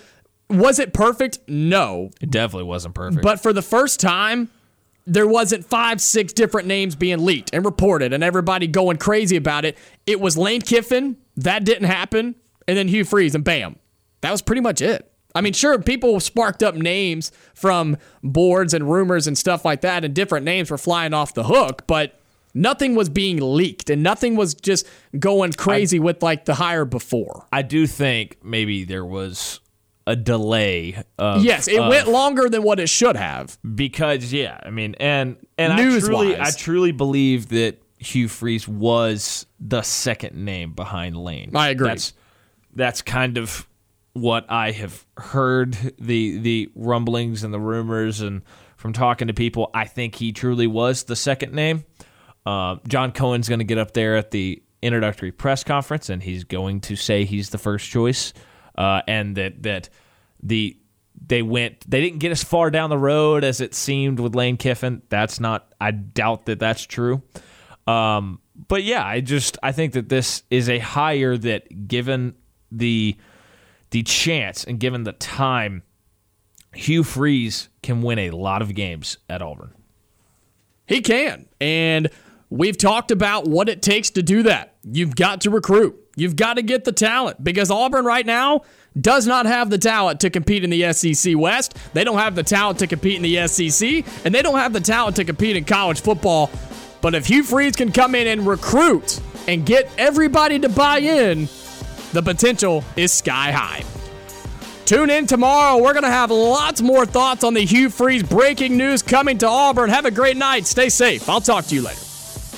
Speaker 2: Was it perfect? No.
Speaker 3: It definitely wasn't perfect.
Speaker 2: But for the first time, there wasn't five, six different names being leaked and reported and everybody going crazy about it. It was Lane Kiffin. That didn't happen. And then Hugh Freeze, and bam. That was pretty much it. I mean, sure, people sparked up names from boards and rumors and stuff like that, and different names were flying off the hook, but nothing was being leaked, and nothing was just going crazy I, with, like, the hire before.
Speaker 3: I do think maybe there was a delay of,
Speaker 2: yes, it
Speaker 3: of,
Speaker 2: went longer than what it should have.
Speaker 3: Because, yeah, I mean, and and I truly, I truly believe that Hugh Freeze was the second name behind Lane.
Speaker 2: I agree.
Speaker 3: That's, that's kind of what I have heard, the the rumblings and the rumors, and from talking to people, I think he truly was the second name. Uh, John Cohen's going to get up there at the introductory press conference, and he's going to say he's the first choice, uh, and that that the they went they didn't get as far down the road as it seemed with Lane Kiffin. That's not. I doubt that that's true. Um, but yeah, I just I think that this is a hire that, given the the chance and given the time, Hugh Freeze can win a lot of games at Auburn.
Speaker 2: He can, and we've talked about what it takes to do that. You've got to recruit. You've got to get the talent, because Auburn right now does not have the talent to compete in the S E C West. They don't have the talent to compete in the S E C, and they don't have the talent to compete in college football. But if Hugh Freeze can come in and recruit and get everybody to buy in, the potential is sky high. Tune in tomorrow. We're going to have lots more thoughts on the Hugh Freeze breaking news coming to Auburn. Have a great night. Stay safe. I'll talk to you later.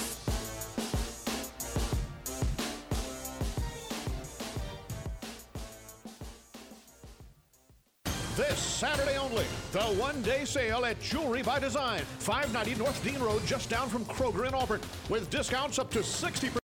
Speaker 16: This Saturday only, the one-day sale at Jewelry by Design, five ninety North Dean Road, just down from Kroger in Auburn, with discounts up to sixty percent.